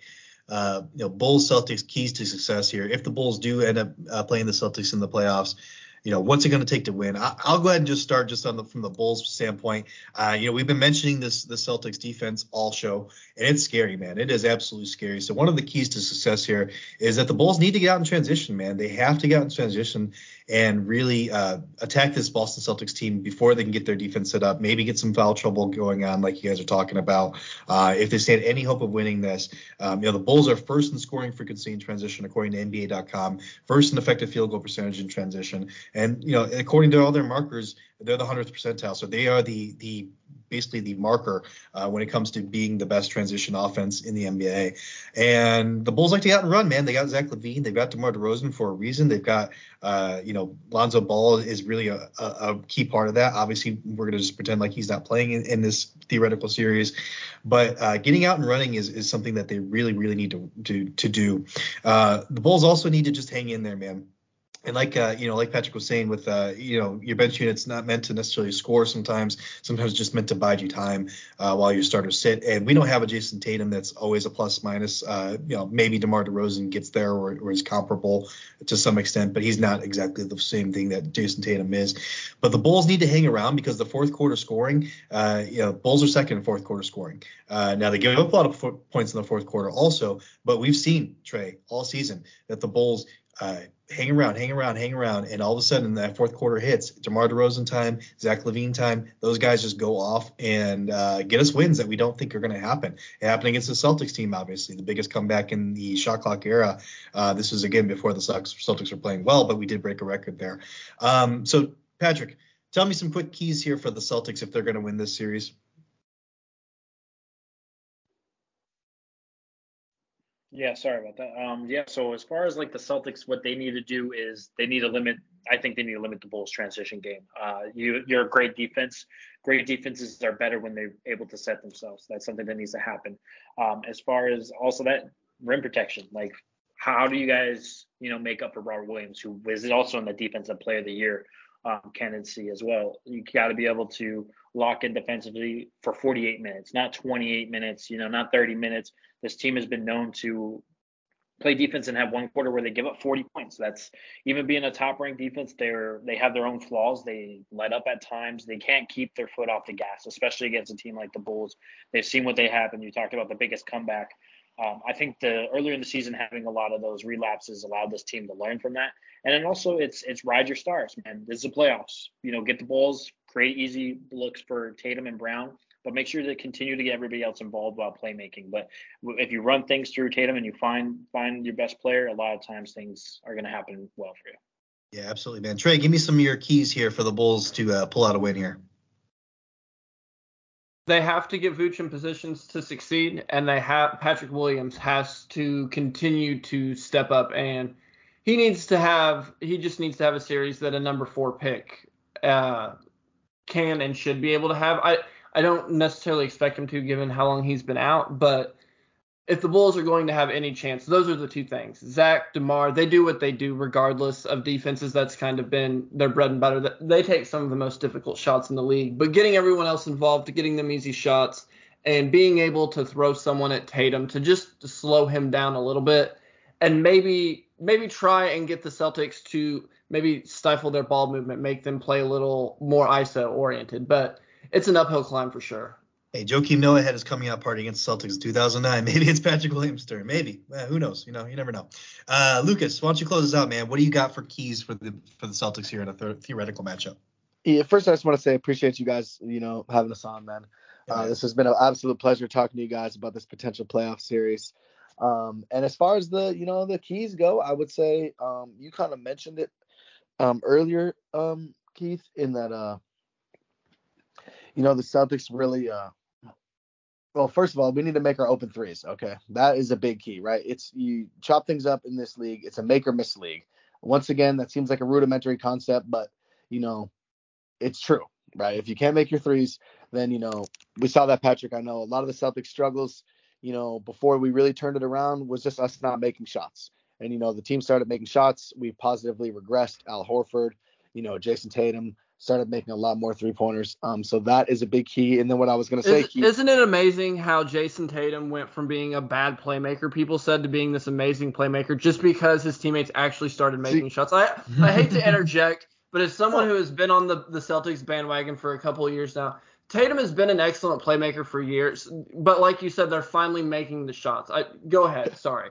Bulls Celtics keys to success here. If the Bulls do end up playing the Celtics in the playoffs, what's it going to take to win? I'll go ahead and just start from the Bulls standpoint. We've been mentioning the Celtics defense all show, and it's scary, man. It is absolutely scary. So one of the keys to success here is that the Bulls need to get out in transition, man. They have to get out in transition and really attack this Boston Celtics team before they can get their defense set up, maybe get some foul trouble going on like you guys are talking about. If they stand any hope of winning this, the Bulls are first in scoring frequency in transition according to NBA.com, first in effective field goal percentage in transition. And, according to all their markers, they're the 100th percentile. So they are the basically the marker when it comes to being the best transition offense in the NBA. And the Bulls like to get out and run, man. They got Zach LaVine. They've got DeMar DeRozan for a reason. They've got, Lonzo Ball is really a key part of that. Obviously, we're going to just pretend like he's not playing in this theoretical series. But getting out and running is something that they really, really need to do. The Bulls also need to just hang in there, man. And like Patrick was saying with, your bench unit's not meant to necessarily score sometimes just meant to bide you time while your starters sit. And we don't have a Jason Tatum that's always a plus minus. Maybe DeMar DeRozan gets there or is comparable to some extent, but he's not exactly the same thing that Jason Tatum is. But the Bulls need to hang around because the fourth quarter scoring, Bulls are second in fourth quarter scoring. Now they give up a lot of points in the fourth quarter also, but we've seen, Trey, all season that the Bulls hang around, and all of a sudden that fourth quarter hits, DeMar DeRozan time, Zach LaVine time, those guys just go off and get us wins that we don't think are going to happen. It happened against the Celtics team, obviously, the biggest comeback in the shot clock era. This was, again, before the Celtics were playing well, but we did break a record there. So, Patrick, tell me some quick keys here for the Celtics if they're going to win this series. Yeah, sorry about that. So as far as like the Celtics, what they need to do is they need to limit the Bulls transition game. You're a great defense. Great defenses are better when they're able to set themselves. That's something that needs to happen. As far as also that rim protection, like how do you guys, make up for Robert Williams, who is also in the defensive player of the year candidacy as well? You got to be able to lock in defensively for 48 minutes, not 28 minutes, not 30 minutes. This team has been known to play defense and have one quarter where they give up 40 points. That's even being a top-ranked defense. They have their own flaws. They let up at times. They can't keep their foot off the gas, especially against a team like the Bulls. They've seen what they have, and you talked about the biggest comeback. I think earlier in the season having a lot of those relapses allowed this team to learn from that. And then also it's ride your stars, man. This is the playoffs. Get the balls, create easy looks for Tatum and Brown, but make sure to continue to get everybody else involved while playmaking. But if you run things through Tatum and you find your best player, a lot of times things are going to happen well for you. Yeah, absolutely, man. Trey, give me some of your keys here for the Bulls to pull out a win here. They have to get Vooch in positions to succeed, and Patrick Williams has to continue to step up, and he just needs to have a series that a number 4 pick can and should be able to have. I don't necessarily expect him to, given how long he's been out, but if the Bulls are going to have any chance, those are the two things. Zach, DeMar, they do what they do regardless of defenses. That's kind of been their bread and butter. They take some of the most difficult shots in the league, but getting everyone else involved, getting them easy shots, and being able to throw someone at Tatum to slow him down a little bit, and maybe try and get the Celtics to maybe stifle their ball movement, make them play a little more ISO oriented. But it's an uphill climb for sure. Hey, Joakim Noah had his coming out party against the Celtics in 2009. Maybe it's Patrick Williams' turn. Maybe. Who knows? You never know. Lucas, why don't you close us out, man? What do you got for keys for the Celtics here in a theoretical matchup? Yeah, first I just want to say I appreciate you guys, having us on, man. This has been an absolute pleasure talking to you guys about this potential playoff series. And as far as the keys go, I would say you kind of mentioned it earlier, Keith, in that the Celtics really well, first of all, we need to make our open threes. Okay. That is a big key, right? You chop things up in this league. It's a make or miss league. Once again, that seems like a rudimentary concept, but it's true, right? If you can't make your threes, then, we saw that, Patrick. I know a lot of the Celtics struggles, before we really turned it around was just us not making shots. And, the team started making shots. We positively regressed. Al Horford, Jason Tatum started making a lot more 3-pointers. So that is a big key. And then what I was going to say, Keith, isn't it amazing how Jason Tatum went from being a bad playmaker, people said, to being this amazing playmaker just because his teammates actually started making shots? I hate to interject, but as someone who has been on the Celtics bandwagon for a couple of years now, Tatum has been an excellent playmaker for years, but like you said, they're finally making the shots. Go ahead. Sorry.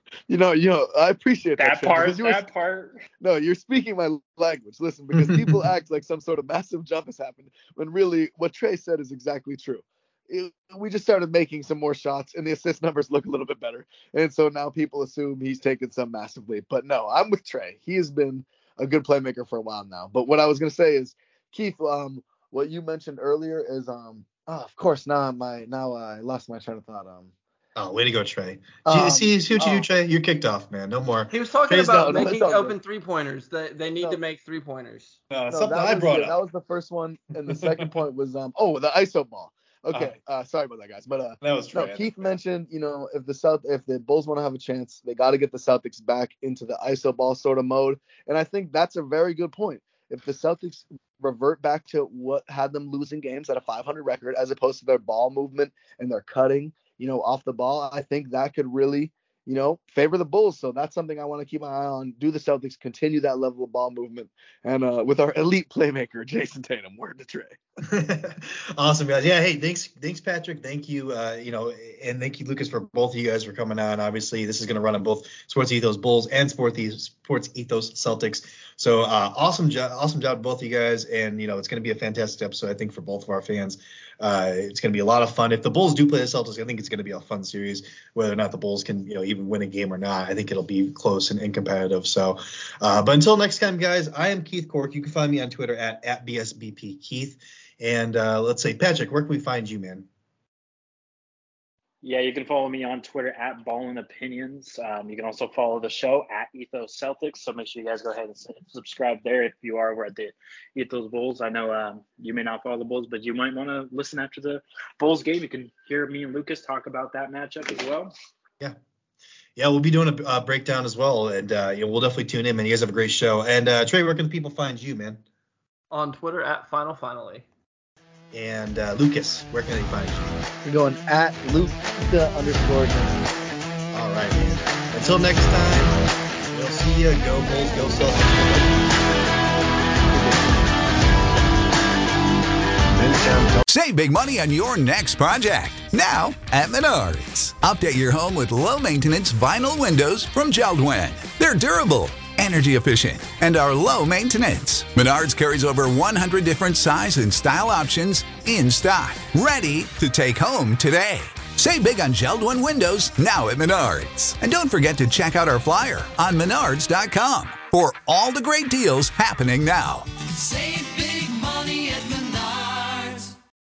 I appreciate that part. No, you're speaking my language. Listen, because people act like some sort of massive jump has happened when really what Trey said is exactly true. We just started making some more shots, and the assist numbers look a little bit better. And so now people assume he's taken some massive leap. But no, I'm with Trey. He has been a good playmaker for a while now. But what I was going to say is, Keith, what you mentioned earlier is of course now I lost my train of thought. Oh, way to go, Trey. See what you do, Trey? You're kicked off, man. No more. He was talking about making open 3-pointers. They need to make 3-pointers. Something I brought up. That was the first one, and the second point was the ISO ball. Okay, sorry about that, guys. But that was Trey. Keith mentioned, if the Bulls want to have a chance, they got to get the Celtics back into the ISO ball sort of mode, and I think that's a very good point. If the Celtics revert back to what had them losing games at a 500 record, as opposed to their ball movement and their cutting, off the ball, I think that could really, favor the Bulls. So that's something I want to keep my eye on. Do the Celtics continue that level of ball movement? And with our elite playmaker, Jason Tatum, word to Trey. Awesome, guys. Yeah, hey, thanks, Patrick. Thank you, and thank you, Lucas, for both of you guys for coming on. Obviously, this is going to run on both Sports Ethos Bulls and Sports Ethos Celtics. So awesome job, both of you guys. And, it's going to be a fantastic episode, I think, for both of our fans. It's going to be a lot of fun. If the Bulls do play the Celtics, I think it's going to be a fun series, whether or not the Bulls can, even win a game or not. I think it'll be close and competitive. So, but until next time, guys, I am Keith Cork. You can find me on Twitter at BSBPKeith. And let's say, Patrick, where can we find you, man? Yeah, you can follow me on Twitter at Ballin' Opinions. You can also follow the show at Ethos Celtics. So make sure you guys go ahead and subscribe there if you are over at the Ethos Bulls. I know you may not follow the Bulls, but you might want to listen after the Bulls game. You can hear me and Lucas talk about that matchup as well. Yeah. Yeah, we'll be doing a breakdown as well, and we'll definitely tune in, man. You guys have a great show. And Trey, where can people find you, man? On Twitter at Finally. And Lucas, where can they find you? You're going at Luca_. All right, man. Until next time, we'll see you. Go Bulls, go Celtics. Save big money on your next project. Now at Menards. Update your home with low-maintenance vinyl windows from JELD-WEN. They're durable, energy efficient, and are low maintenance. Menards carries over 100 different size and style options in stock, ready to take home today. Save big on JELD-WEN windows now at Menards. And don't forget to check out our flyer on menards.com for all the great deals happening now. Save